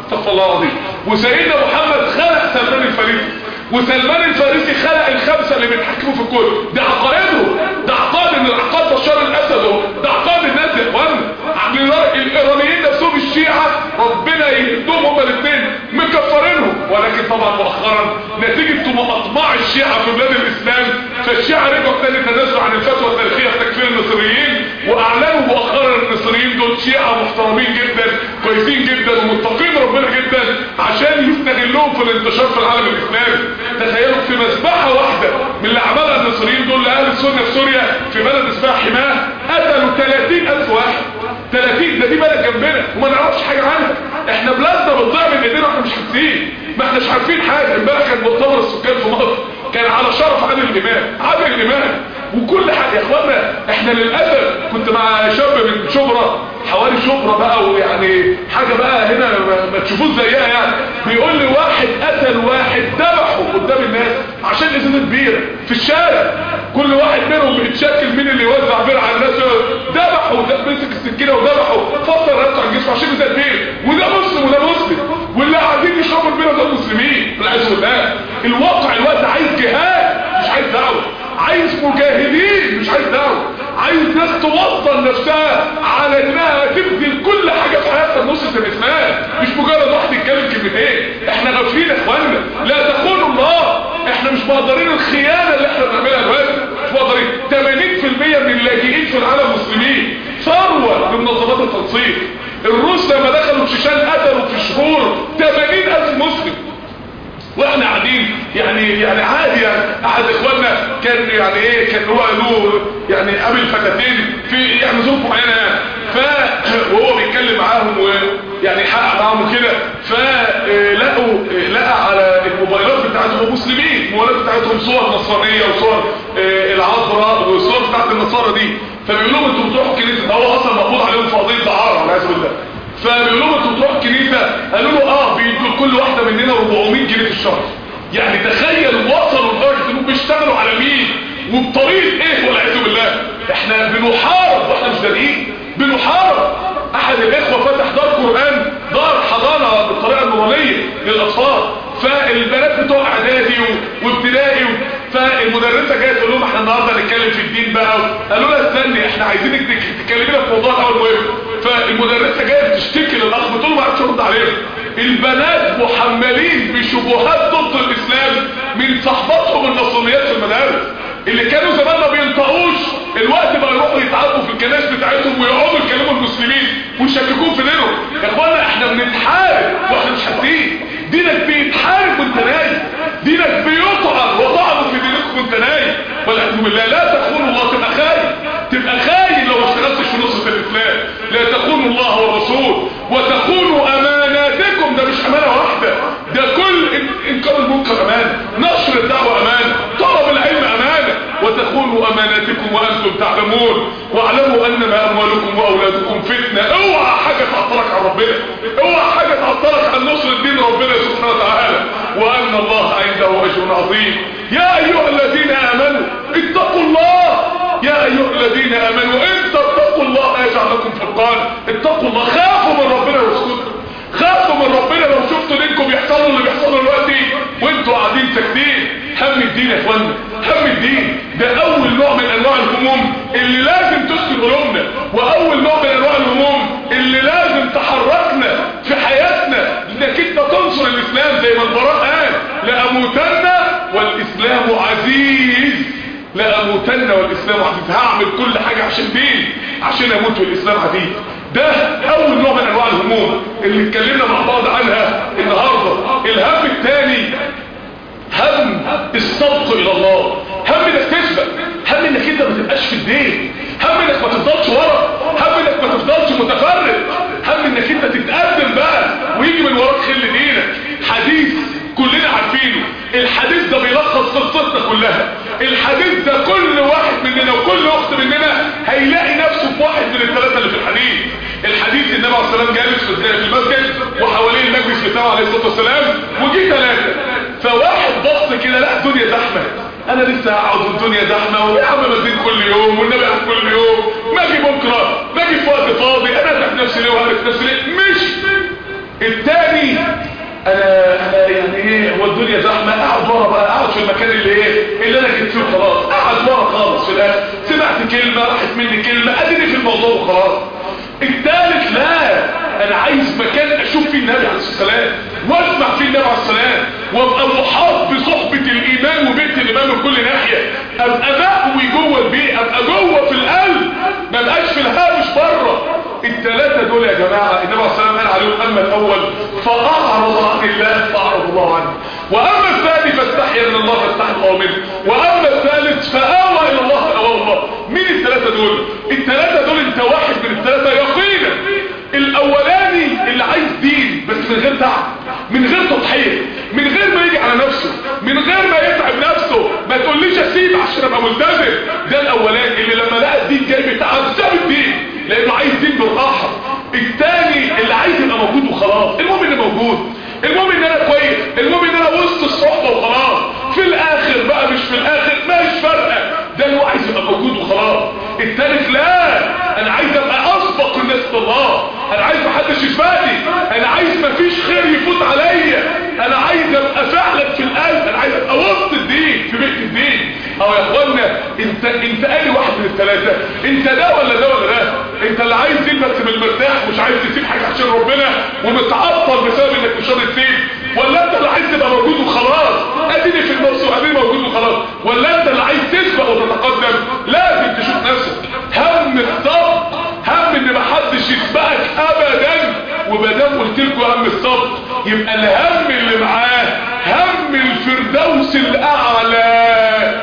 استغفر الله العظيم. وسيدنا محمد خلق سلمان الفارسي، وسلمان الفارسي خلق الخمسه اللي بيتحكموا في الكون. ده عقائدهم، ده عقائد ان العقائد بشار الاسد اهو، ده عقائد الناس يا اخوانا. الايرانيين نفسهم الشيعه ربنا يهدهم هما الاثنين مكفرينهم، ولكن طبعا مؤخرا نتيجه اطماع الشيعه في بلاد الاسلام فالشيعه رجعوا تاني تنازلوا عن الفتوى التاريخيه في تكفير المصريين، واعلنوا مؤخرا المصريين دول شيعه محترمين جدا كويسين جدا ومتقين ربنا جدا عشان يستغلوهم في الانتشار في العالم الاسلامي. تخيلوا في مذبحه واحده من اللي عملها المصريين دول لاهل السنه في سوريا في بلد اسمها حماه قتلوا ثلاثين ألف واحد. ثلاثين ده دي بلد جنبنا وما نعرفش حاجه عنها. احنا بلادنا بتضيع من ايدينا واحنا مش حاسين، ما احناش عارفين حاجه. امبارح كان مؤتمر السكان في مصر كان على شرف عادل الامام، عادل الامام وكل حاجه. يا اخوانا احنا للاسف كنت مع شاب من شبرا، حوالي شبرا بقى ويعني حاجه بقى هنا ما تشوفوش زيها يعني، بيقول لي واحد قتل واحد ذبحه قدام الناس عشان ازازه بيره في الشارع. كل واحد منهم بيتشكل مين اللي يوزع بيره على الناس، ذبحه مسك السكينه وذبحه فصل راسه عن جسمه عشان ازازه بيره. وده مسلم وده مسلم، واللي قاعدين يشربوا البيره دول مسلمين والعياذ بالله. الواقع الوقت عايز جهاد مش عايز دعوه، عايز مجاهدين مش عايز دعوه، عايز ناس توصل نفسها على انها تبذل كل حاجه في حياتها لنصره الاسلام، مش مجرد واحد يتكلم كلمتين. احنا غافلين يا اخوانا، لا تخونوا الله. احنا مش مقدرين الخيانه اللي احنا بنعملها دلوقتي، مش مقدرين. ثمانين في المية من اللاجئين في العالم مسلمين، ثروه لمنظمات التنصير. الروس لما دخلوا تشيشان قتلوا في شهور ثمانين ألف مسلم، واحنا قاعدين يعني يعني عادي. يعني احد اخواننا كان يعني ايه كان هو له يعني قابل فتاتين في يعني ظروف معينه يعني، ف وهو بيتكلم معاهم ويعني حقق معاهم كده، فلقوا لقى على الموبايلات بتاعتهم مسلمين، الموبايلات بتاعتهم صور نصرانيه وصور العذراء وصور بتاعت النصارى دي. فبيقول لهم انتوا بتروحوا الكنيسه، ده هو اصلا مقبوض عليهم في قضيه دعاره والعياذ بالله. فبيقول لهم انتوا بتروحوا الكنيسه، قالوا له اه بيدوا كل واحده مننا أربعمية جنيه في الشهر. يعني تخيل وصلوا لدرجه انهم بيشتغلوا على مين وبطريقه ايه والعياذ بالله. احنا بنحارب واحنا مش دارين، بنحارب. احد الاخوه فتح دار قران، دار حضانه بالطريقه النورانيه للاطفال، فالبنات بتوع اعدادي وابتدائي، فالمدرسه جايه تقول لهم احنا النهارده هنتكلم في الدين بقى. قالوا لها استني احنا عايزينك تكلمينا في موضوع الاول مهم. فالمدرسه جايه بتشتكي للاخ بتقول له ما عرفتش ارد عليها. البنات محملين بشبهات ضد الاسلام من صحباتهم النصرانيات في المدارس اللي كانوا زمان ما بينطقوش، الوقت بقى يروحوا يتعبوا في الكنائس بتاعتهم ويقعدوا يكلموا المسلمين ويشككون في دينهم. يا اخوانا احنا بنتحارب واحنا مش حاسين. دينك بيتحارب وانت نايم، دينك بيطعن وطعنوا في دينكم وانت نايم والعياذ بالله. لا تخونوا الله، تبقى خاين، تبقى خاين لو ما اشتغلتش في نصرة الاسلام. لا تخونوا الله والرسول وتخونوا اماناتكم. ده مش امانه واحده، ده كل انكار المنكر امانه، نشر الدعوه امانه، طلب العلم امانه. وتخونوا اماناتكم وانتم تعلمون واعلموا انما اموالكم واولادكم فتنه. اوعى حاجه تعطلك عن ربنا، اوعى حاجه تعطلك عن نصر دين ربنا سبحانه وتعالى، وان الله عنده اجر عظيم. يا ايها الذين امنوا اتقوا الله، يا ايها الذين امنوا ان تتقوا الله يجعل لكم فرقان. اتقوا الله، خافوا من ربنا واسكتوا، خافوا من ربنا. لو شفتوا دينكم بيحصلوا اللي بيحصلوا دلوقتي وانتوا قاعدين ساكتين. هم الدين يا اخوانا، هم الدين ده اول نوع من انواع الهموم اللي لازم تسكن قلوبنا، واول نوع من انواع الهموم اللي لازم تحركنا في حياتنا، انك انت تنصر الاسلام زي ما البراء قال لأموتن والاسلام عزيز. لأموتن والاسلام عزيز، هعمل كل حاجه عشان دين، عشان اموت والاسلام عزيز. ده اول نوع من انواع الهموم اللي اتكلمنا مع بعض عنها النهارده. الهم الثاني هم السبق الى الله، هم انك تسبق، هم انك انت ما تبقاش في الدين، هم انك ما تفضلش ورا، هم انك ما تفضلش متفرد، هم انك انت تتقدم بقى ويجي من وراك خل دينك. حديث كلنا عارفينه، الحديث ده بيلخص قصتنا كلها. الحديث ده كل واحد مننا وكل اخت مننا هيلاقي نفسه في واحد من الثلاثه اللي في الحديث. الحديث النبي عليه الصلاه والسلام جالس في المسجد وحواليه المجلس بتاعه عليه الصلاه والسلام، وجي ثلاثه. فواحد بص كده لقى الدنيا زحمه، انا لسه هقعد والدنيا زحمه ويا عم مزيد كل يوم والنبي قاعد كل يوم، ما اجي بكره، ما اجي في وقت فاضي، انا اتعب نفسي ليه وهلك نفسي ليه؟ مش التاني انا انا يعني ايه، هو الدنيا زحمه، اقعد ورا بقى، اقعد في المكان اللي ايه اللي انا جيت فيه خلاص، اقعد ورا خالص. في الاخر سمعت كلمه راحت مني كلمه، اديني في الموضوع وخلاص. الثالث لا، انا عايز مكان اشوف فيه النبي عليه الصلاه والسلام واسمع فيه النبي عليه الصلاه والسلام، وابقى محاط بصحبه الايمان وبيت الايمان من كل ناحيه، ابقى مأوي جوه البيت، ابقى جوه في القلب، ما بقاش في الهامش بره. الثلاثه دول يا جماعه النبي عليه الصلاه والسلام قال عليهم: اما الاول فاعرض عن الله فاعرض الله عنه، واما الثاني فاستحيا من الله فاستحي الله منه، واما الثالث فاوى الى الله فاوى الله. مين الثلاثه دول؟ الثلاثه دول انت واحد من الثلاثه يقينا. الاولاني اللي عايز دين بس من غير تعب، من غير تضحيه، من غير ما يجي على نفسه، من غير ما يتعب نفسه، ما تقوليش اسيب عشان ابقى ملتزم. ده الاولاني اللي لما لقى الدين جاي بتاعه ساب الدين لانه عايز دين بالراحه. الثاني اللي عايز يبقى موجود وخلاص، المهم اني موجود، المهم ان انا كويس، المهم ان انا وسط الصحبه وخلاص، في الاخر بقى مش في الاخر مش فارقه، ده اللي هو عايز يبقى موجود وخلاص. الثالث لا، انا عايز ابقى اسبق الناس بالله، انا عايز محدش يسبقني، انا عايز مفيش خير يفوت عليا، انا عايز ابقى فعلا في القلب، انا عايز ابقى وسط الدين في بيت الدين. او يا اخوانا انت انت قالي واحد من الثلاثه، انت ده ولا ده ولا ده؟ انت اللي عايز دين بس من المرتاح، مش عايز تسيب حاجه عشان ربنا ومتعطل بسبب انك مش راضي تسيب، ولا انت اللي عايز تبقى موجود وخلاص اديني في النص واديني موجود وخلاص، ولا انت اللي عايز تسبق وتتقدم؟ لازم تشوف نفسك. هم السبق، هم ان محدش يسبقك ابدا. ومادام قلت لكم هم السبق، يبقى الهم اللي معاه هم الفردوس الاعلى.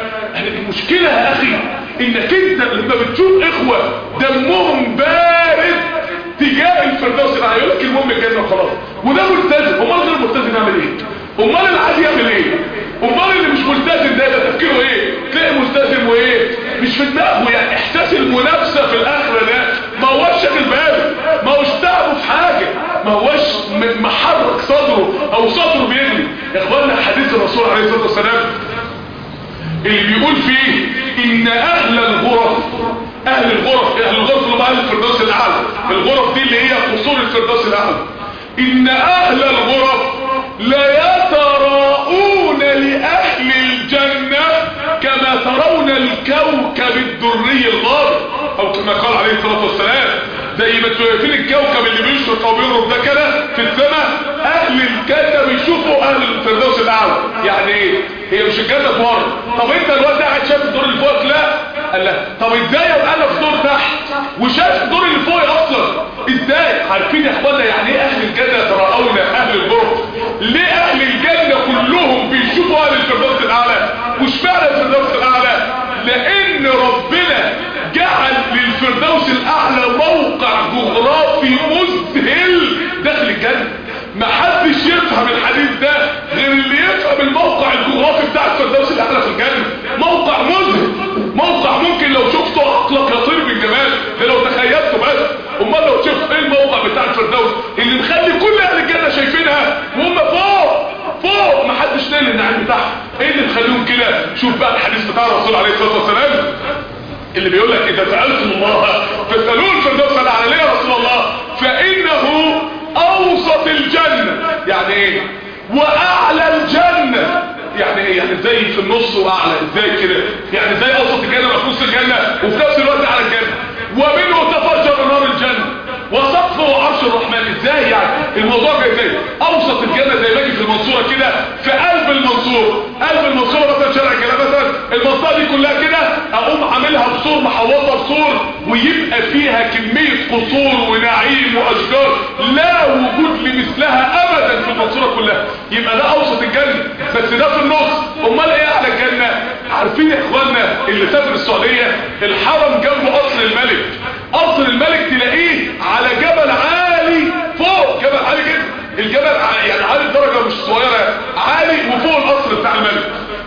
المشكله يا اخي انك انت لما بتشوف اخوه دمهم بارد تجاه الفردوس الاعلى يقول لك المهم الجنه وخلاص، وده ملتزم. امال غير الملتزم يعمل ايه؟ امال العادي يعمل ايه؟ امال اللي مش ملتزم ده يبقى تفكيره ايه؟ تلاقي ملتزم وايه؟ مش في دماغه، يعني احساس المنافسه في الاخره ده ما هوش شاغل باله، ما هوش تعبه في حاجه، ما هوش محرك صدره او صدره بيغلي. يا اخوانا حديث الرسول عليه الصلاه والسلام اللي بيقول فيه ان اهل الغرف، اهل الغرف اهل الغرف اللي هم اهل الفردوس الاعلى، الغرف دي اللي هي قصور الفردوس الاعلى، ان اهل الغرف لا يتراءون لاهل الجنه كما ترون الكوكب الدري الغابر، او كما قال عليه الصلاه والسلام زي ما شايفين الكوكب اللي بيشرق او بيغرب ده كده في السماء، اهل الجنه بيشوفوا اهل الفردوس الاعلى. يعني ايه؟ هي مش الجنه بره، طب انت دلوقتي قاعد شايف الدور اللي فوقك؟ لا. قال لا، طب ازاي ابقى انا في دور تحت وشايف الدور اللي فوقي اصلا؟ ازاي؟ عارفين يا اخوانا يعني ايه اهل الجنه يتراءون اهل الغرف؟ ليه اهل الجنه كلهم بيشوفوا اهل الفردوس الاعلى؟ واشمعنى الفردوس الاعلى؟ لان ربنا جعل للفردوس الاعلى موقع جغرافي مذهل داخل الجنه. محدش يفهم الحديث ده غير اللي يفهم الموقع الجغرافي بتاع الفردوس الاعلى في الجنه. موقع مذهل، موقع ممكن لو شفته عقلك يطير بالجمال ده لو تخيلته بس. امال لو شفت ايه الموقع بتاع الفردوس اللي مخلي كل اهل الجنه شايفينها وهم فوق فوق، محدش نايل النعيم بتاعها. ايه اللي مخليهم كده؟ شوف بقى الحديث بتاع الرسول عليه الصلاه والسلام اللي بيقول لك اذا سالتم الله فاسالوه الفردوس الاعلى. ليه يا رسول الله؟ فانه اوسط الجنه. يعني ايه؟ واعلى الجنه. يعني ايه؟ يعني زي في النص واعلى، ازاي كده؟ يعني زي اوسط الجنه في نص الجنه وفي نفس الوقت اعلى الجنه، ومنه تفجر نار الجنه وسقفه عرش الرحمن. ازاي يعني؟ الموضوع جاي ازاي؟ اوسط الجنه زي ما يجي في المنصوره كده، في قلب المنصوره، قلب المنصوره مثلا شارع كده مثلا، المنطقه دي كلها كده اقوم عاملها بسور محوطه بسور، ويبقى فيها كميه قصور ونعيم واشجار لا وجود لمثلها ابدا في المنصوره كلها. يبقى ده اوسط الجنه، بس ده في النص. امال ايه اعلى الجنه؟ عارفين يا اخوانا اللي سافر السعوديه الحرم جنبه قصر الملك، قصر الملك تلاقيه على جبل عالي فوق، جبل عالي جدا، الجبل يعني عالي بدرجه مش صغيره، عالي وفوق القصر بتاع الملك.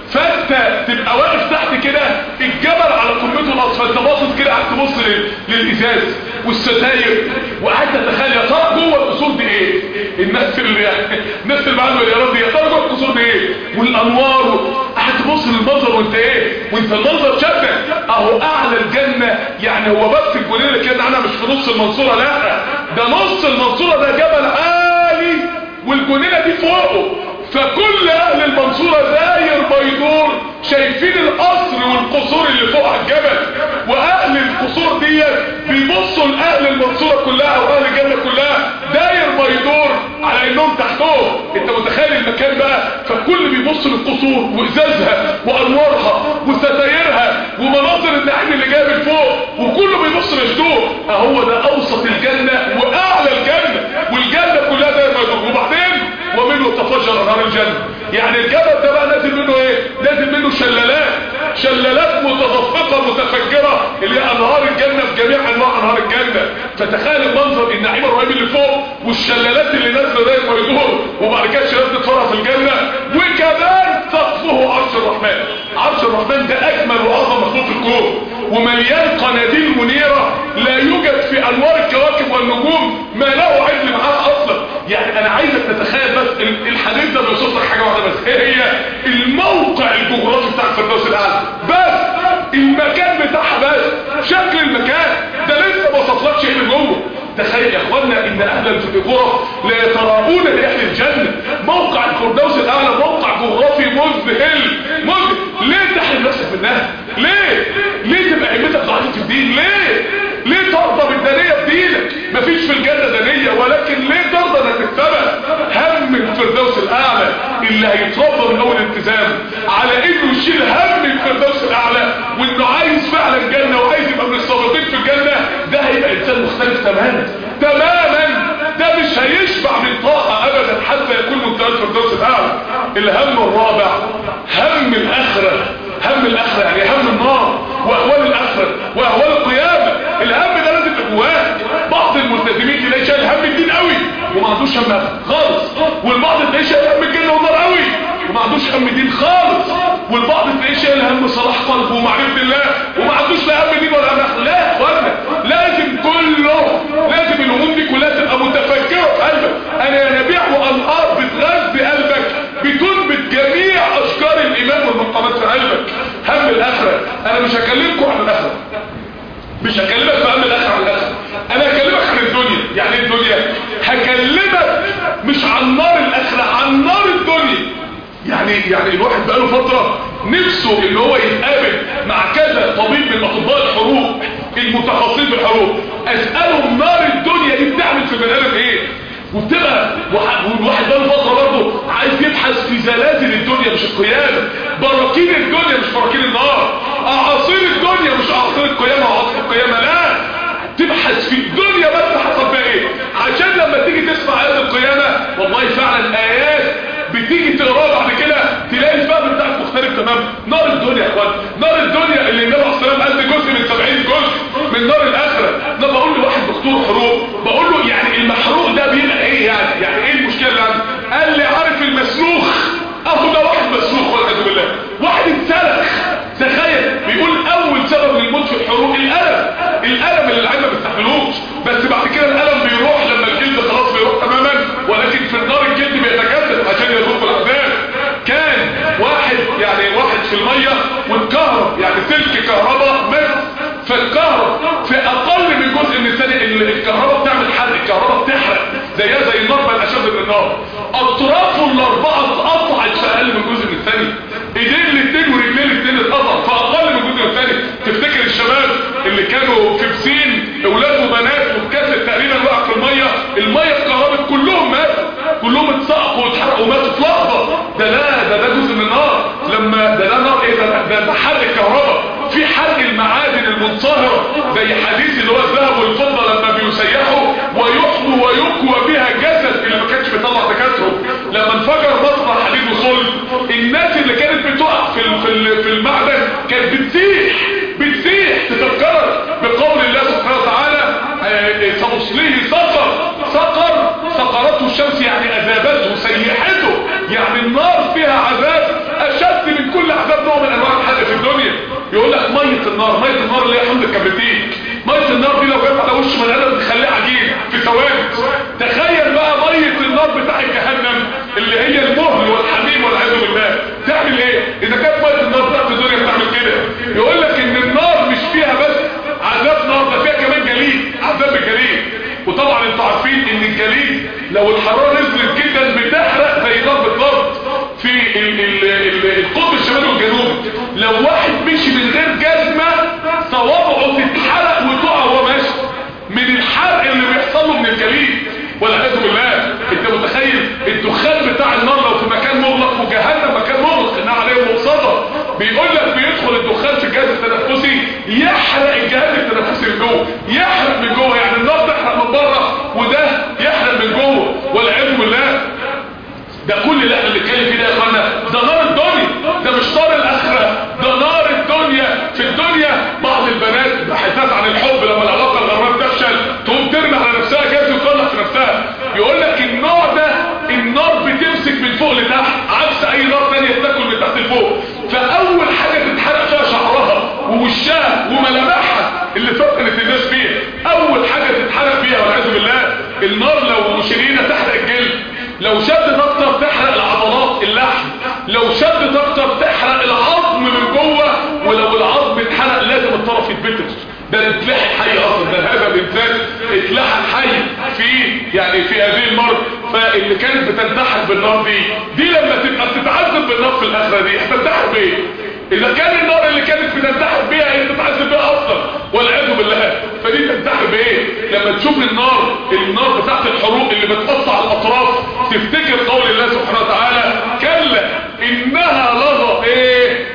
فانت تبقى واقف تحت كده الجبل على قمته القصر، فانت باصص كده قاعد تبص للازاز والستاير وقاعد تتخيل يا ترى جوه القصور دي ايه؟ الناس اللي الناس اللي معاهم مليارات دي يا ترى جوه القصور دي ايه؟ والانوار، قاعد تبص للمنظر وانت ايه؟ وانت المنظر شدك. اهو اعلى الجنه، يعني هو بس الجنينه كده انا مش في نص المنصوره، لا ده نص المنصوره، ده جبل عالي والجنينة دي فوقه. فكل اهل المنصورة داير بيدور شايفين القصر والقصور اللي فوق على الجبل، واهل القصور دي بيبصوا لاهل المنصورة كلها واهل الجنة كلها داير بيدور على انهم تحتهم. انت متخيل المكان بقى؟ فالكل بيبص للقصور وازازها وانوارها وستايرها ومناظر النعيم اللي جاي من فوق، وكله بيبص لجدوه. اهو ده اوسط الجنة واعلى الجنة، والجنة كلها داير بيدور. وبعدين ومنه تفجر انهار الجنة. يعني الجبل ده بقى نازل منه ايه؟ نازل منه شلالات، شلالات متدفقة متفجرة اللي هي انهار الجنة في جميع انواع انهار الجنة. فتخيل المنظر، النعيم الرهيب اللي فوق والشلالات اللي نازله داير ما يدور، وبعد كده الشلالات بتتفرع في الجنة. وكمان سقفه عرش الرحمن. عرش الرحمن ده اجمل واعظم مخلوق في الكون، ومليان قناديل منيرة لا يوجد في انوار الكواكب والنجوم ما له عدل معاه اصلا. يعني انا عايزك تتخيل بس الحديث ده بيوصف لك حاجه واحده بس، ايه هي؟ الموقع الجغرافي بتاع الفردوس الاعلى، بس المكان بتاعها، بس شكل المكان ده لسه ما وصفلكش ايه من جوه. تخيل يا اخوانا ان اهل الغرف لا يتراءون لاهل الجنه. موقع الفردوس الاعلى موقع جغرافي مذهل مذهل. ليه تحرم نفسك منها؟ ليه؟ ليه تبقى همتك ضعيفه في الدين؟ ليه؟ ليه ترضى بالدنيا بدينك؟ مفيش في الجنه دنيه، ولكن ليه ترضى انك تتبع هم الفردوس الاعلى اللي هيتربى من اول التزام على انه يشيل هم الفردوس الاعلى، وانه عايز فعلا الجنه وعايز يبقى من السابقين في الجنه. ده هيبقى انسان مختلف تماما تماما. ده مش هيشبع من طاقه ابدا حتى يكون منتهى الفردوس الاعلى. الهم الرابع هم الاخره. هم الاخره يعني هم النار واهوال الاخره واهوال القيامه. الهم ده لازم يبقى جواه. بعض الملتزمين تلاقيه شايل هم الدين قوي وما عندوش هم اخره خالص، والبعض تلاقيه شايل هم الجنه والنار قوي وما عندوش هم دين خالص، والبعض تلاقيه شايل هم صلاح قلبه ومعرفه الله وما عندوش لا هم دين ولا هم اخره. لا يا اخوانا، لازم كله، لازم الهموم دي كلها تبقى متفكره في قلبك. انا يا نبيع وانهار بتغذي قلبك، بتنبت جميع اشجار الايمان والمقامات في قلبك. هم الاخره. انا مش هكلمكم عن الاخره، مش هكلمك في هم الاخره عن الاخره، انا هكلمك عن الدنيا. يعني ايه الدنيا؟ هكلمك مش عن نار الاخره، عن نار الدنيا. يعني يعني الواحد بقاله فتره نفسه ان هو يتقابل مع كذا طبيب من اطباء الحروق المتخصصين في الحروق، اسالهم نار الدنيا دي بتعمل في البني ادم ايه. وبتبقى والواحد بقاله فتره برضه عايز يبحث في زلازل الدنيا مش القيامه، براكين الدنيا مش براكين النار، اعاصير الدنيا مش اعاصير القيامه وعاصفه القيامه. لا، تبحث في الدنيا بس حصل بقى ايه، عشان لما تيجي تسمع ايات القيامه والله فعلا ايات بتيجي تقراها بعد كده تلاقي الفهم بتاعك مختلف تماما. نار الدنيا يا اخوان، نار الدنيا اللي النبي عليه الصلاه والسلام قال جزء من سبعين جزء من نار الاخره. انا بقول لواحد دكتور حروق، بقول له يعني المحروق ده بيبقى ايه؟ يعني يعني ايه المشكله اللي عنده؟ قال لي عارف المسلوخ؟ اهو ده واحد مسلوخ والعياذ بالله، واحد اتسلخ. تخيل، بيقول اول سبب للموت في الحروق الالم، الالم اللي العين ما بتستحملوش، بس بعد كده الالم بيروح لما الجلد خلاص بيروح تماما، ولكن في النار الجلد بيتجدد عشان يذوق العذاب. كان واحد يعني واحد في الميه والكهرب، يعني سلك كهرباء مات، فالكهرب في اقل من جزء من الثانيه الكهرباء بتعمل حرق، الكهرباء بتحرق زيها زي النار بل اشد من النار. اطرافه الاربعه اتقطعت في اقل من جزء من الثانيه، ايدين الاثنين ورجلين الاثنين اتقطعوا في اقل من جزء من الثانيه. تفتكر الشباب اللي كانوا في بسين اولاد وبنات والكاسر تقريبا وقع في الميه، الميه اتكهربت كلهم ماتوا، كلهم اتسقطوا واتحرقوا وماتوا في لحظه. ده لا ده ده جزء من النار. لما ده ده نار ايه؟ ده ده حرق الكهرباء. في حرق المعادن المنصهره زي حديث اللي هو الذهب والفضه لما بيسيحوا ويحموا ويكوى بها جسد اللي ما كانش بيطلع دكاتره. لما انفجر مصنع حديد وصلب، الناس اللي كانت بتقع في في في المعدن كانت بتسيح بتسيح. تتذكر بقول الله سبحانه وتعالى سأصليه سقر، سقر سقرته الشمس يعني اذابته سيحته، يعني النار فيها عذاب اشد من كل عذاب نوع من انواع الحرق في الدنيا. يقول لك ميه النار، ميه النار اللي هي حمض الكبريتيك، ميه النار دي لو جت على وش بني ادم تخليه عجين في ثواني. تخيل بقى ميه النار بتاع جهنم اللي هي المهل والحميم والعياذ بالله تعمل ايه؟ اذا كانت ميه النار بتاعت الدنيا بتعمل كده، يقول لك ان النار مش فيها بس عذاب نار، ده فيها كمان جليد، عذاب الجليد. وطبعا انتوا عارفين ان الجليد لو الحراره نزلت جدا شديدة تحرق الجلد، لو شدت اكتر تحرق العضلات اللحم، لو شدت اكتر تحرق العظم من جوه، ولو العظم اتحرق لازم الطرف يتبتر. ده اتلحق حي اصلا، ده هذا الانسان اتلحق حي في يعني في هذه المرض. فاللي كانت بتنتحر بالنار دي دي لما تبقى بتتعذب بالنار في الاخره دي هتنتحر بايه؟ اذا كان النار اللي كانت بتنتحر بيها هي بتتعذب بيها اصلا والعياذ بالله، فدي تنتحر بايه؟ لما تشوف النار النار بتاعت الحروق اللي بتقطع الاطراف تفتكر قول الله سبحانه وتعالى كلا انها لظى ايه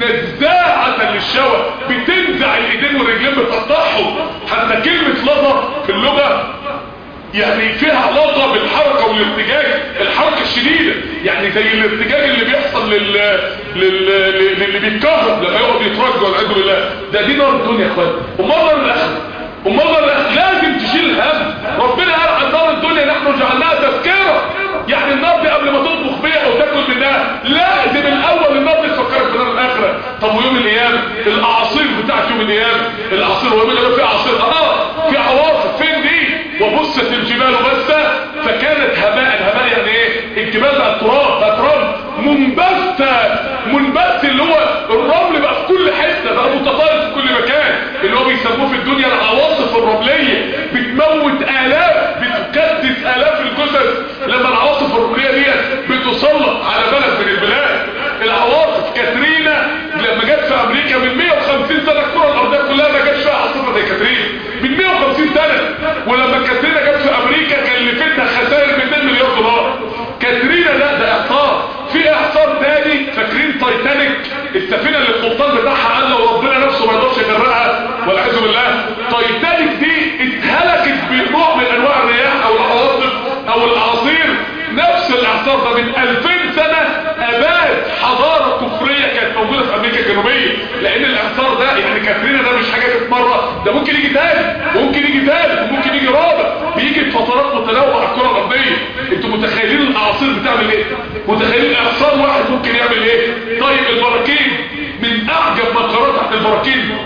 نزاعة للشوى، بتنزع الايدين والرجلين بتقطعهم. حتى كلمة لظى في اللغة يعني فيها علاقة بالحركة والارتجاج، الحركة الشديدة، يعني زي الارتجاج اللي بيحصل لل... لل... للي بيتكهرب لما يقعد يترجى والعياذ بالله. ده دي نار الدنيا يا اخوان. امال نار الاخره؟ امال نار الاخره لازم تشيل الهم. ربنا قال عن نار الدنيا نحن جعلناها تذكره، يعني النار دي قبل ما تطبخ بيها او تاكل منها لازم الاول النار دي تفكرك بنار الاخره. طب ويوم القيامه الاعاصير بتاعت يوم القيامه، الاعاصير هو يقول في اعاصير اه في عواصف فين دي؟ وبست الجبال بسة فكانت هباء. الهباء يعني ايه؟ الجبال بقى تراب، بقى تراب منبتة، منبت اللي هو الرمل بقى في كل حته، بقى متطاير في كل مكان، اللي هو بيسموه في الدنيا العواصف الرمليه، بتموت الاف، بتكدس الاف الجثث لما العواصف الرمليه دي بتسلط على بلد من البلاد. العواصف كاترينا لما جت في امريكا من مية وخمسين سنه الكره الارضيه كلها ما جاتش فيها عاصفه زي كاترينا من مية وخمسين سنه، ولما كاترينا جت في امريكا كلفتها خسائر مئتين مليار دولار. كاترينا ده ده اعصار. في اعصار تاني فاكرين تايتانيك، السفينه اللي القبطان بتاعها قال لو ربنا نفسه ما يقدرش يغرقها والعياذ بالله. تايتانيك دي اتهلكت بنوع من انواع الرياح او العواصف او الاعاصير. نفس الاعصار ده من ألفين سنه اباد حضاره كفريه كانت موجوده في امريكا الجنوبيه، لان الاعصار ده يعني كاترينا ده مش حاجه جت مره، ده ممكن يجي تاني وممكن يجي تالت وممكن يجي رابع، بيجي بفترات متنوعه على الكره الارضيه. انتوا متخيلين الاعاصير بتعمل ايه؟ متخيلين اعصار واحد ممكن يعمل ايه؟ طيب البراكين، من اعجب ما قرات عن البراكين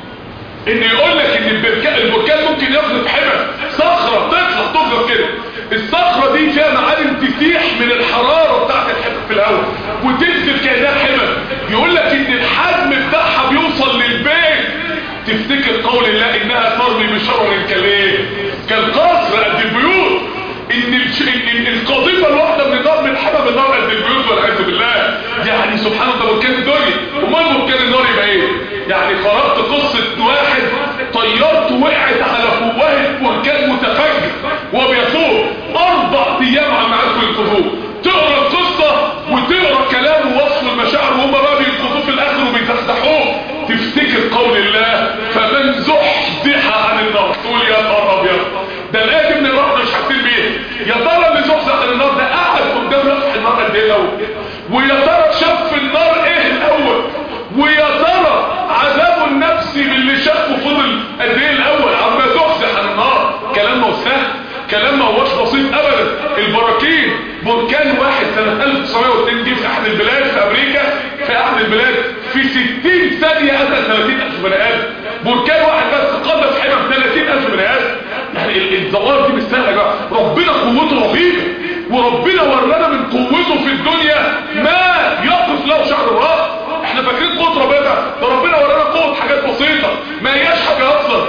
ان يقول لك ان البركان البركان ممكن يخلط حمى صخره تطلع تفضل كده، الصخره دي فيها معادن تسيح من الحراره بتاعت الحمى في الهواء وتنزل كانها حمى. يقول لك ان الحجم بتاعها بيوصل للبيت. تفتكر قول الله انها ترمي بشرر كالايه؟ كالقصر قد البيوت. ان ان القاذفه الواحده من النار من حمى النار قد البيوت والعياذ بالله. يعني سبحان الله بركان الدنيا. امال بركان النار يبقى ايه؟ يعني قرات قصه واحد طيارته وقعت على فوهه بركان متفجر وبيصور اربع ايام على ما عرفوا ينقذوه. تقرا القصه وتقرا كلام ووصف المشاعر وهم بقى بينقذوه في الاخر وبيزحزحوه. تفتكر قول الله فمن زحزح عن النار تقول يا نهار ابيض. ده الايه دي بنقراها مش حاسين بيها. يا ترى اللي زحزح عن النار ده قاعد قدام رفح النار قد ايه الاول؟ ويا ترى شاف في النار ايه الاول؟ ويا ترى عذابه النفسي باللي شافه فضل قد ايه الاول عما زحزح عن النار؟ كلام ما هو سهل، كلام ما هوش بسيط ابدا. البراكين بركان واحد سنه ألف وتسعمية واتنين دي في احد البلاد في امريكا، في احد البلاد في ستين ثانيه قتل ثلاثين ألف بني ادم. بركان واحد بس قذف حمى ثلاثين ألف بني ادم. يعني الظواهر دي مش سهله يا جماعه. ربنا قوته رهيبه، وربنا ورانا من قوته في الدنيا ما يقف له شعر الراس. احنا فاكرين قوه ربنا، ده ربنا ورانا قوه حاجات بسيطه ما هياش حاجه اصلا.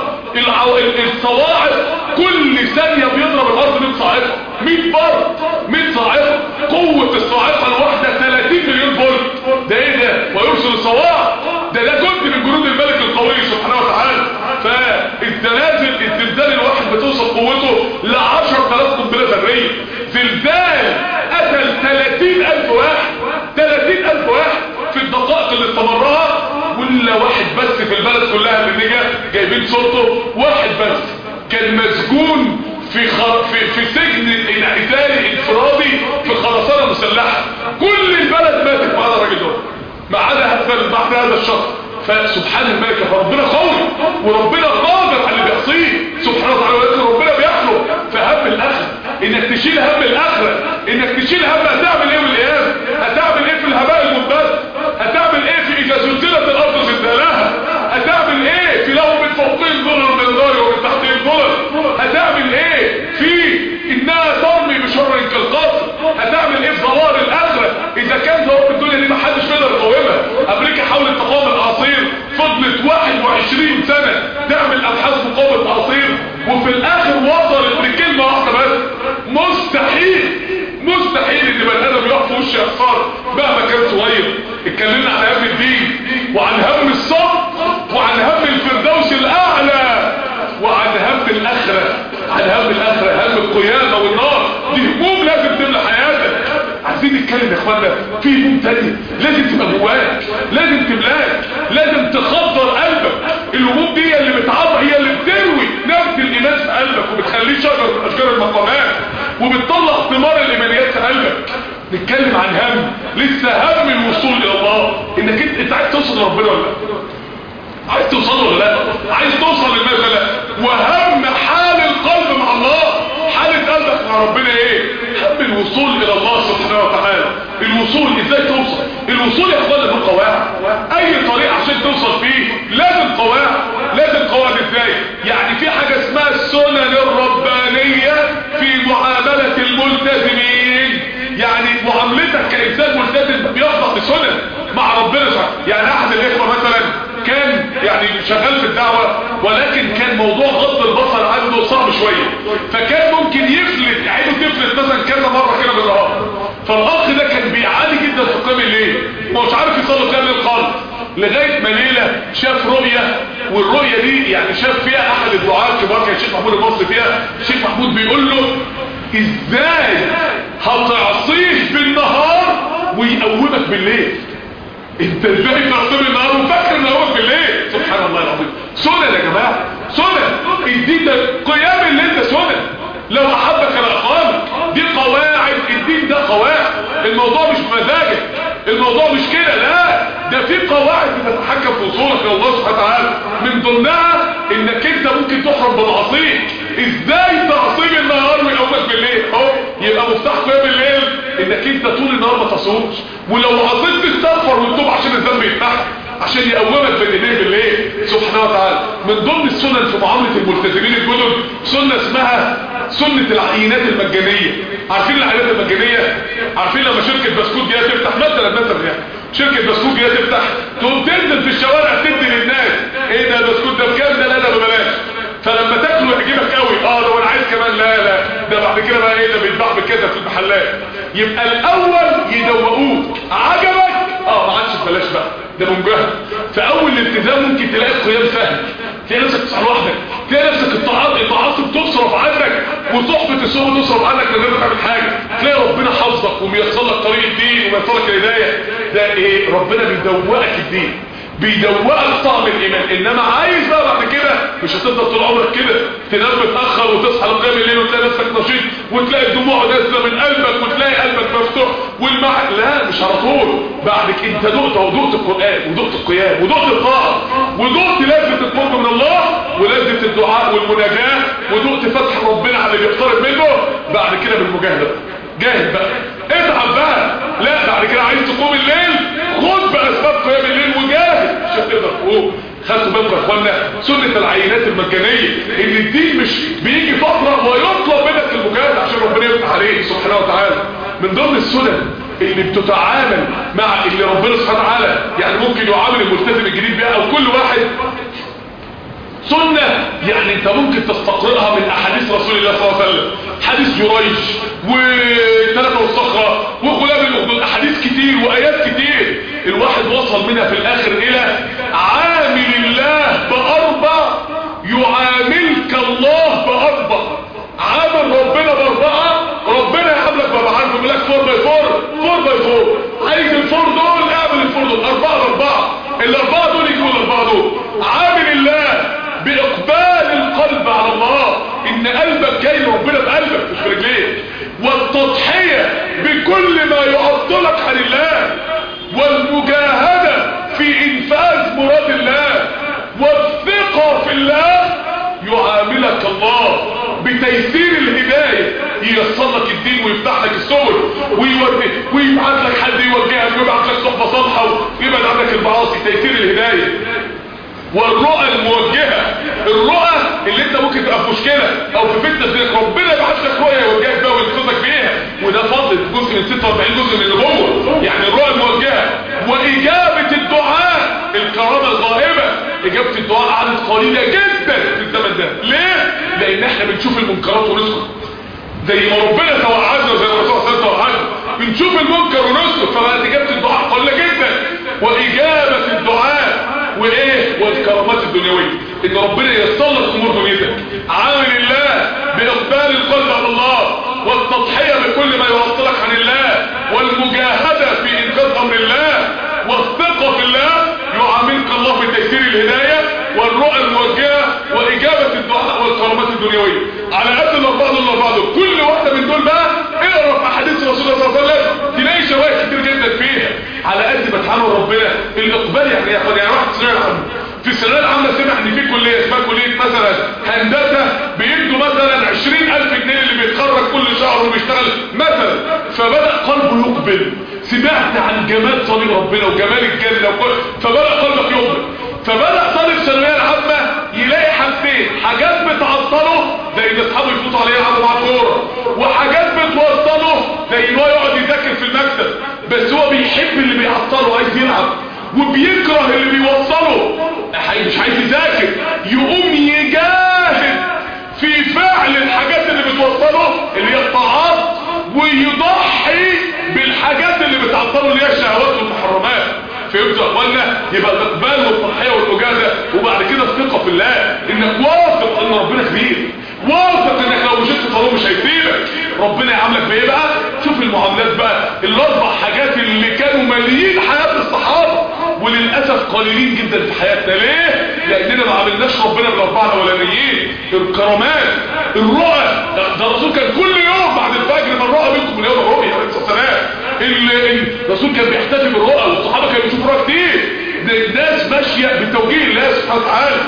الصواعق كل ثانيه بيضرب الارض مية صاعقه، مية برد، مية صاعقه. قوه الصاعقه الواحده ثلاثين مليون فولت. ده ايه ده؟ ويرسل الصواعق. ده ده جزء من جنود الملك القوي سبحانه وتعالى. فالزلازل الزلزال الواحد بتوصل قوته ل عشرة آلاف قنبله ذريه. زلزال قتل ثلاثين ألف واحد، ثلاثين ألف واحد في الدقائق اللي استمرها. ولا واحد بس في البلد كلها اللي نجا جايبين صورته، واحد بس كان مسجون في خر... في في سجن انعزالي انفرادي في خرسانه مسلحه. كل البلد ماتت ما عدا الراجل ده، ما عدا هذا بعد هذا الشخص. فسبحان الملك، فربنا قوي وربنا قادر على اللي بيعصيه سبحانه وتعالى. ولكن ربنا بيحلو فهم الاخره، انك تشيل هم الاخره، انك تشيل هم هتعمل ايه والقيامه، هتعمل ايه في الهباء المنبث، هتعمل ايه في اذا زلزلت الارض زلزالها، هتعمل ايه في له من فوقهم ظلل من نار ومن تحتهم ظلل، هتعمل ايه في انها ترمي اتكلمنا عن هم الدين وعن هم الصبر وعن هم الفردوس الاعلى وعن هم الاخره، عن هم الاخره، هم القيامه والنار. دي هموم لازم تملى حياتك. عايزين نتكلم يا اخوانا في هموم تانية لازم تبقى جواك، لازم تملاك، لازم تخدر قلبك. الهموم دي اللي بتعبر، هي اللي بتروي نبت الايمان في قلبك وبتخليه شجر من اشجار المقامات وبتطلع ثمار الايمانيات في قلبك. نتكلم عن هم، لسه هم الوصول الى الله. انك انت, انت عايز توصل لربنا ولا لا؟ عايز توصل ولا لا؟ عايز توصل للماذا لا؟ وهم حال القلب مع الله، حالة قلبك مع ربنا ايه؟ هم الوصول الى الله سبحانه وتعالى. الوصول ازاي توصل؟ الوصول يا اخوانا له قواعد. اي طريق عشان توصل فيه لازم قواعد. لازم قواعد ازاي؟ يعني في حاجة اسمها السنن الربانية في معاملة الملتزمين. يعني معاملتك كإنسان ملتزم بيخضع لسنن مع ربنا سبحانه. يعني احد الاخوة مثلا كان يعني شغال في الدعوة، ولكن كان موضوع غض البصر عنده صعب شوية، فكان ممكن يفلت عينه تفلت مثلا كذا مرة كده بالنهار. فالاخ ده كان بيعاني جدا في قيام الليل، مش عارف يصلي قيام الليل خالص، لغاية ما ليلة شاف رؤية، والرؤية دي يعني شاف فيها احد الدعاة الكبار كان الشيخ محمود المصري فيها. الشيخ محمود بيقول له ازاي هتعصيه بالنهار ويقومك بالليل؟ انت ازاي تعصيه بالنهار وفاكر ان هو بالليل؟ سبحان الله العظيم. سنن يا جماعه، سنن. الدين ده قيام الليل ده سنن. لو احبك لاقامك، دي قواعد. الدين ده قواعد. الموضوع مش بمزاجك، الموضوع مش كده، لا، ده في قواعد بتتحكم في وصولك لله سبحانه وتعالى. من ضمنها انك انت ممكن تحرم بمعصيك. ازاي تعصيه بالنهار ويقومك بالليل؟ اهو يبقى مفتاح قيام الليل انك انت طول النهار ما تصومش، ولو عصيت تستغفر وتتوب عشان الذنب يتمحى، عشان يقومك بالليل بالليل سبحانه وتعالى. من ضمن السنن في معامله الملتزمين الجدد سنه اسمها سنه العينات المجانيه. عارفين العينات المجانيه؟ عارفين لما شركه بسكوت جايه تفتح مثلا مثلا يعني شركه بسكوت جايه تفتح، تقوم تنزل في الشوارع تدي للناس ايه ده البسكوت ده بكام؟ ده لا ده ببلاش. فلما تاكله يعجبك قوي، اه ده انا عايز كمان، لا لا ده بعد كده بقى ايه ده بيتباع بكده في المحلات. يبقى الاول يدوقوك، عجبك اه ما عادش ببلاش بقى، ده مجهد. في اول الالتزام ممكن تلاقي القيام سهل، تلاقي نفسك تصحى لوحدك، تلاقي نفسك الطاعات الطاعات بتصرف عنك، وصحبه السوق تصرف عنك من غير ما تعمل حاجه. تلاقي ربنا حافظك وميسر لك طريق الدين وميسر لك الهدايه. ده ايه؟ ربنا بيدوقك الدين، بيدوقك طعم الايمان. انما عايز بقى بعد كده مش هتفضل طول عمرك كده تنام متاخر وتصحى لقيام الليل وتلاقي نفسك نشيط وتلاقي الدموع نازله من قلبك وتلاقي قلبك مفتوح والمع لا مش على طول. بعد كده انت دقت ودقت القران ودقت القيام ودقت الطاعه ودقت لذه القرب من الله ولذه الدعاء والمناجاه ودقت فتح ربنا على اللي بيقترب منه. بعد كده بالمجاهده جاهد بقى، اتعب بقى. لا بعد كده عايز تقوم الليل، خد باسباب قيام الليل وجاهد عشان تقدر تقوم. خدتوا بالكم يا اخوانا سنه العينات المجانيه؟ ان الدين مش بيجي فتره ويطلب منك المجاهده عشان ربنا يفتح عليك سبحانه وتعالى. من ضمن السنن اللي بتتعامل مع اللي ربنا سبحانه وتعالى يعني ممكن يعامل الملتزم الجديد بيها او كل واحد، سنة يعني انت ممكن تستقرئها من احاديث رسول الله صلى الله عليه وسلم. حديث جريج وثلاثة والصخرة وغلام الاخدود، احاديث كتير وايات كتير. الواحد وصل منها في الاخر الى عامل الله باربع يعاملك الله باربع. عامل ربنا باربعة، ربنا يعاملك باربعة. يقول لك فور باي فور فور باي فور، عايز الفور دول اعمل الفور دول، اربعة باربعة، الاربعة دول يكونوا الاربعة دول. عامل الله باقبال القلب على الله، ان قلبك جاي لربنا بقلبك مش برجليك، والتضحية بكل ما يعطلك عن الله، والمجاهدة في انفاذ مراد الله، والثقة في الله. يعاملك الله بتيسير الهداية، ييسر لك الدين ويفتح لك السبل ويبعت لك حد يوجهك ويبعت لك صحبة صالحة ويبعد عنك المعاصي، تيسير الهداية. والرؤى الموجهة، الرؤى اللي انت ممكن تبقى في مشكلة او في فتنة زيك، ربنا يبعت لك رؤية يوجهك بها وينقذك بيها، وده فضل جزء من ستة واربعين جزء من النبوة. يعني الرؤى الموجهة واجابة الدعاء، الكرامة الغائبة، اجابة الدعاء عدد قليلة جدا في الزمن ده. ليه؟ لان احنا بنشوف المنكرات ونسكت زي ما ربنا توعدنا، زي ما الرسول صلى الله عليه وسلم توعدنا، بنشوف المنكر ونسكت، فبقت اجابة الدعاء قليلة جدا. الكرامات الدنيويه، ان ربنا ييسر لك امور دنيتك. عامل الله باقبال القلب على الله، والتضحيه بكل ما يوصلك عن الله، والمجاهده في انقاذ امر الله، والثقه في الله، يعاملك الله بتيسير الهدايه والرؤى الموجهه واجابه الدعاء والكرامات الدنيويه. على قد الاربعه دول الاربعه دول كل واحده من دول بقى اقرا في احاديث رسول الله صلى الله عليه وسلم تلاقي شواهد كتير جدا فيها. على قد ما تعامل ربنا الاقبال يعني يا اخوان، يعني واحد في الثانويه العامه في الثانويه العامه سمع ان في كليه اسمها كليه مثلا هندسه بيدوا مثلا عشرين الف جنيه اللي بيتخرج كل شهر وبيشتغل مثلا، فبدا قلبه يقبل. سمعت عن جمال طريق ربنا وجمال الجنه وكل، فبدا قلبك يقبل. فبدا طالب الثانويه العامه يلاقي حاجتين، حاجات بتعطله زي ان اصحابه يفوتوا عليه يلعبوا مع كوره، وحاجات بتوصله زي ان هو يقعد يذاكر في المكتب، بس هو بيحب اللي بيعطله عايز يلعب، وبيكره اللي بيوصله مش عايز يذاكر، يقوم يجاهد في فعل الحاجات اللي بتوصله اللي هي الطاعات، ويضحي بالحاجات اللي بتعطله اللي هي الشهوات والمحرمات. فهمتوا يا اخوانا؟ يبقى الاقبال والتضحيه والمجاهده، وبعد كده الثقه في الله، انك واثق ان ربنا كبير، واثق انك لو مشيت في طريقه مش هيسيبك. ربنا يعاملك بايه بقى؟ شوف المعاملات بقى، الاربع حاجات اللي كانوا ماليين حياه الصحابه وللاسف قليلين جدا في حياتنا. ليه؟ لاننا ما عملناش ربنا بالاربعه الاولانيين. الكرامات، الرؤى، ده الرسول كان كل يوم بعد الفجر من رؤى منكم اليوم الرؤيا عليه الصلاه والسلام. الرسول كان بيحتفي بالرؤى، والصحابه كانوا بيشوفوا رؤى كتير. الناس ماشيه بتوجيه الله سبحانه وتعالى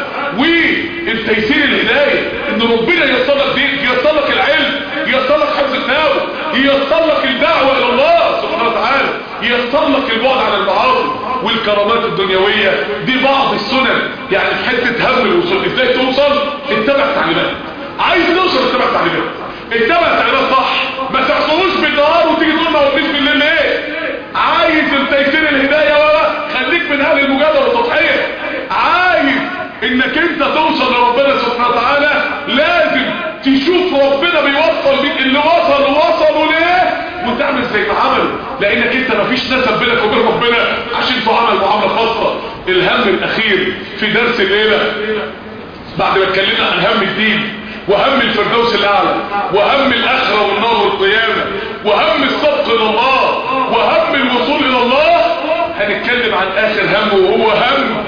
والتيسير الهدايه، ان ربنا ييسر لك دين، ييسر لك العلم، ييسر لك حفظ كتابه، ييسر لك الدعوه الى الله سبحانه وتعالى، ييسر لك البعد عن المعاصي. والكرامات الدنيويه دي بعض السنن، يعني في حته هم الوصول ازاي توصل، اتبع التعليمات. عايز توصل اتبع التعليمات، اتبع التعليمات صح، ما تعصروش بالنهار وتيجي تقول ما قلتيش بالليل ليه. عايز التيسير الهدايه ولا خليك من اهل المجاهده والتضحيه. عايز انك انت توصل لربنا سبحانه وتعالى، لازم تشوف ربنا بيوصل بيك اللي وصل وصلوا ليه وتعمل زي ما عملوا، لانك انت مفيش نسب بينك وبين ربنا عشان تعامل معامله خاصه. الهم الاخير في درس الليله بعد ما اتكلمنا عن هم الدين وهم الفردوس الاعلى وهم الاخره والنار والقيامه وهم السبق الى الله وهم الوصول الى الله، هنتكلم عن اخر هم، وهو هم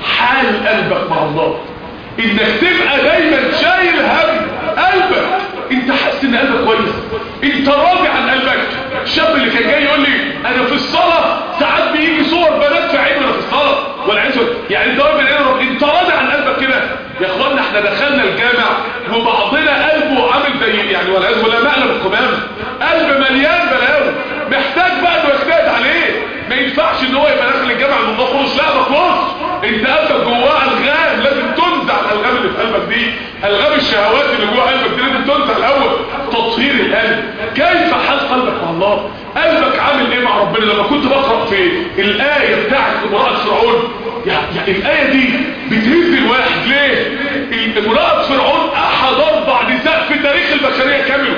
حال قلبك مع الله. انك تبقى دايما شايل هم قلبك، انت حاسس ان قلبك كويس، انت راضي عن قلبك. الشاب اللي كان جاي يقول لي انا في الصلاه ساعات بيجي صور بنات في عيني وانا في الصلاه، والعياذ بالله، يعني انت واقف بين انت راضي عن قلبك كده يا اخوانا؟ احنا دخلنا الجامع وبعضنا قلبه عامل زي يعني والعياذ بالله مقلب القمامه، قلب مليان بلاوي، محتاج بقى انه يجتهد عليه. ما ينفعش ان هو يبقى داخل الجامع من مخلص، لا مخلص، انت قلبك جواه الغام، لازم تنزع الالغام اللي في قلبك دي، الغام الشهوات اللي جوه قلبك دي لازم تنزع الاول. تطهير القلب، كيف حال قلبك مع الله؟ قلبك عامل ايه مع ربنا؟ لما كنت بقرا في الايه بتاعت امراه فرعون، يعني الايه دي بتهز الواحد. ليه؟ امراه فرعون احد اربع نساء في تاريخ البشريه كامله،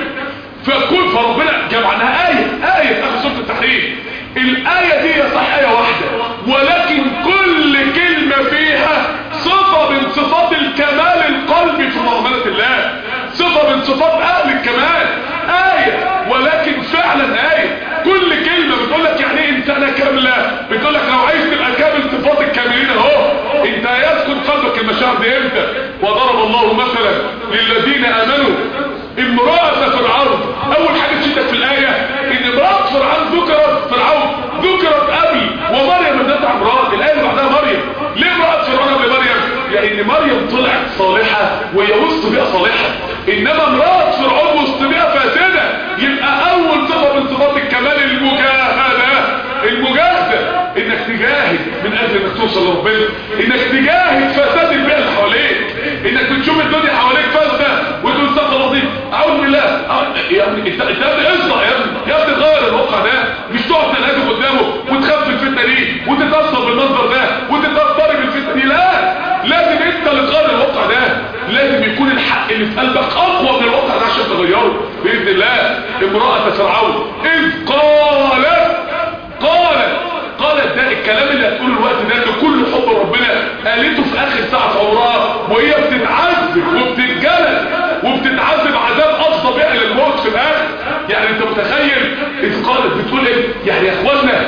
فكل فربنا جمع عنها ايه ايه في اخر سوره التحريم. الايه دي صح ايه واحده، ولكن كل كلمه فيها صفه من صفات الكمال القلبي في معامله الله، صفه من صفات اهل الكمال. ايه ولكن فعلا ايه، كل كلمه بتقول لك يعني ايه انسانه كامله، بتقول لك لو عايز تبقى كامل صفات الكاملين اهو. انت يسكن قلبك المشاعر دي امتى؟ وضرب الله مثلا للذين امنوا امرأة فرعون. اول حاجة تشدك في الآية ان امرأة فرعون ذكرت، فرعون ذكرت قبل ومريم ابنت عمران. الآية اللي بعدها مريم. ليه امرأة فرعون قبل مريم؟ لان مريم طلعت صالحة وهي وسط بيئة صالحة، انما امرأة فرعون وسط بيئة فاسدة. يبقى اول صفة من صفات الكمال المجاهدة، المجاهدة انك تجاهد من اجل انك توصل لربنا، انك تجاهد فساد البيئة اللي حواليك، انك بتشوف الدنيا حواليك فاسدة وتقول استغفر الله العظيم اعوذ بالله. يا ابني انت انت اصلح يا ابني، يا ابني غير الواقع ده، مش تقعد تنهزم قدامه وتخاف الفتنه دي وتتاثر بالمنظر ده وتتاثر بالفتنه دي. لا، لازم انت اللي تغير الواقع ده، لازم يكون الحق اللي في قلبك اقوى من الواقع ده عشان تغيره باذن الله. امراه فرعون اذ قالت قالت قالت ده الكلام اللي هتقوله الوقت ده بكل حب ربنا قالته في اخر ساعه يعني يا اخوانا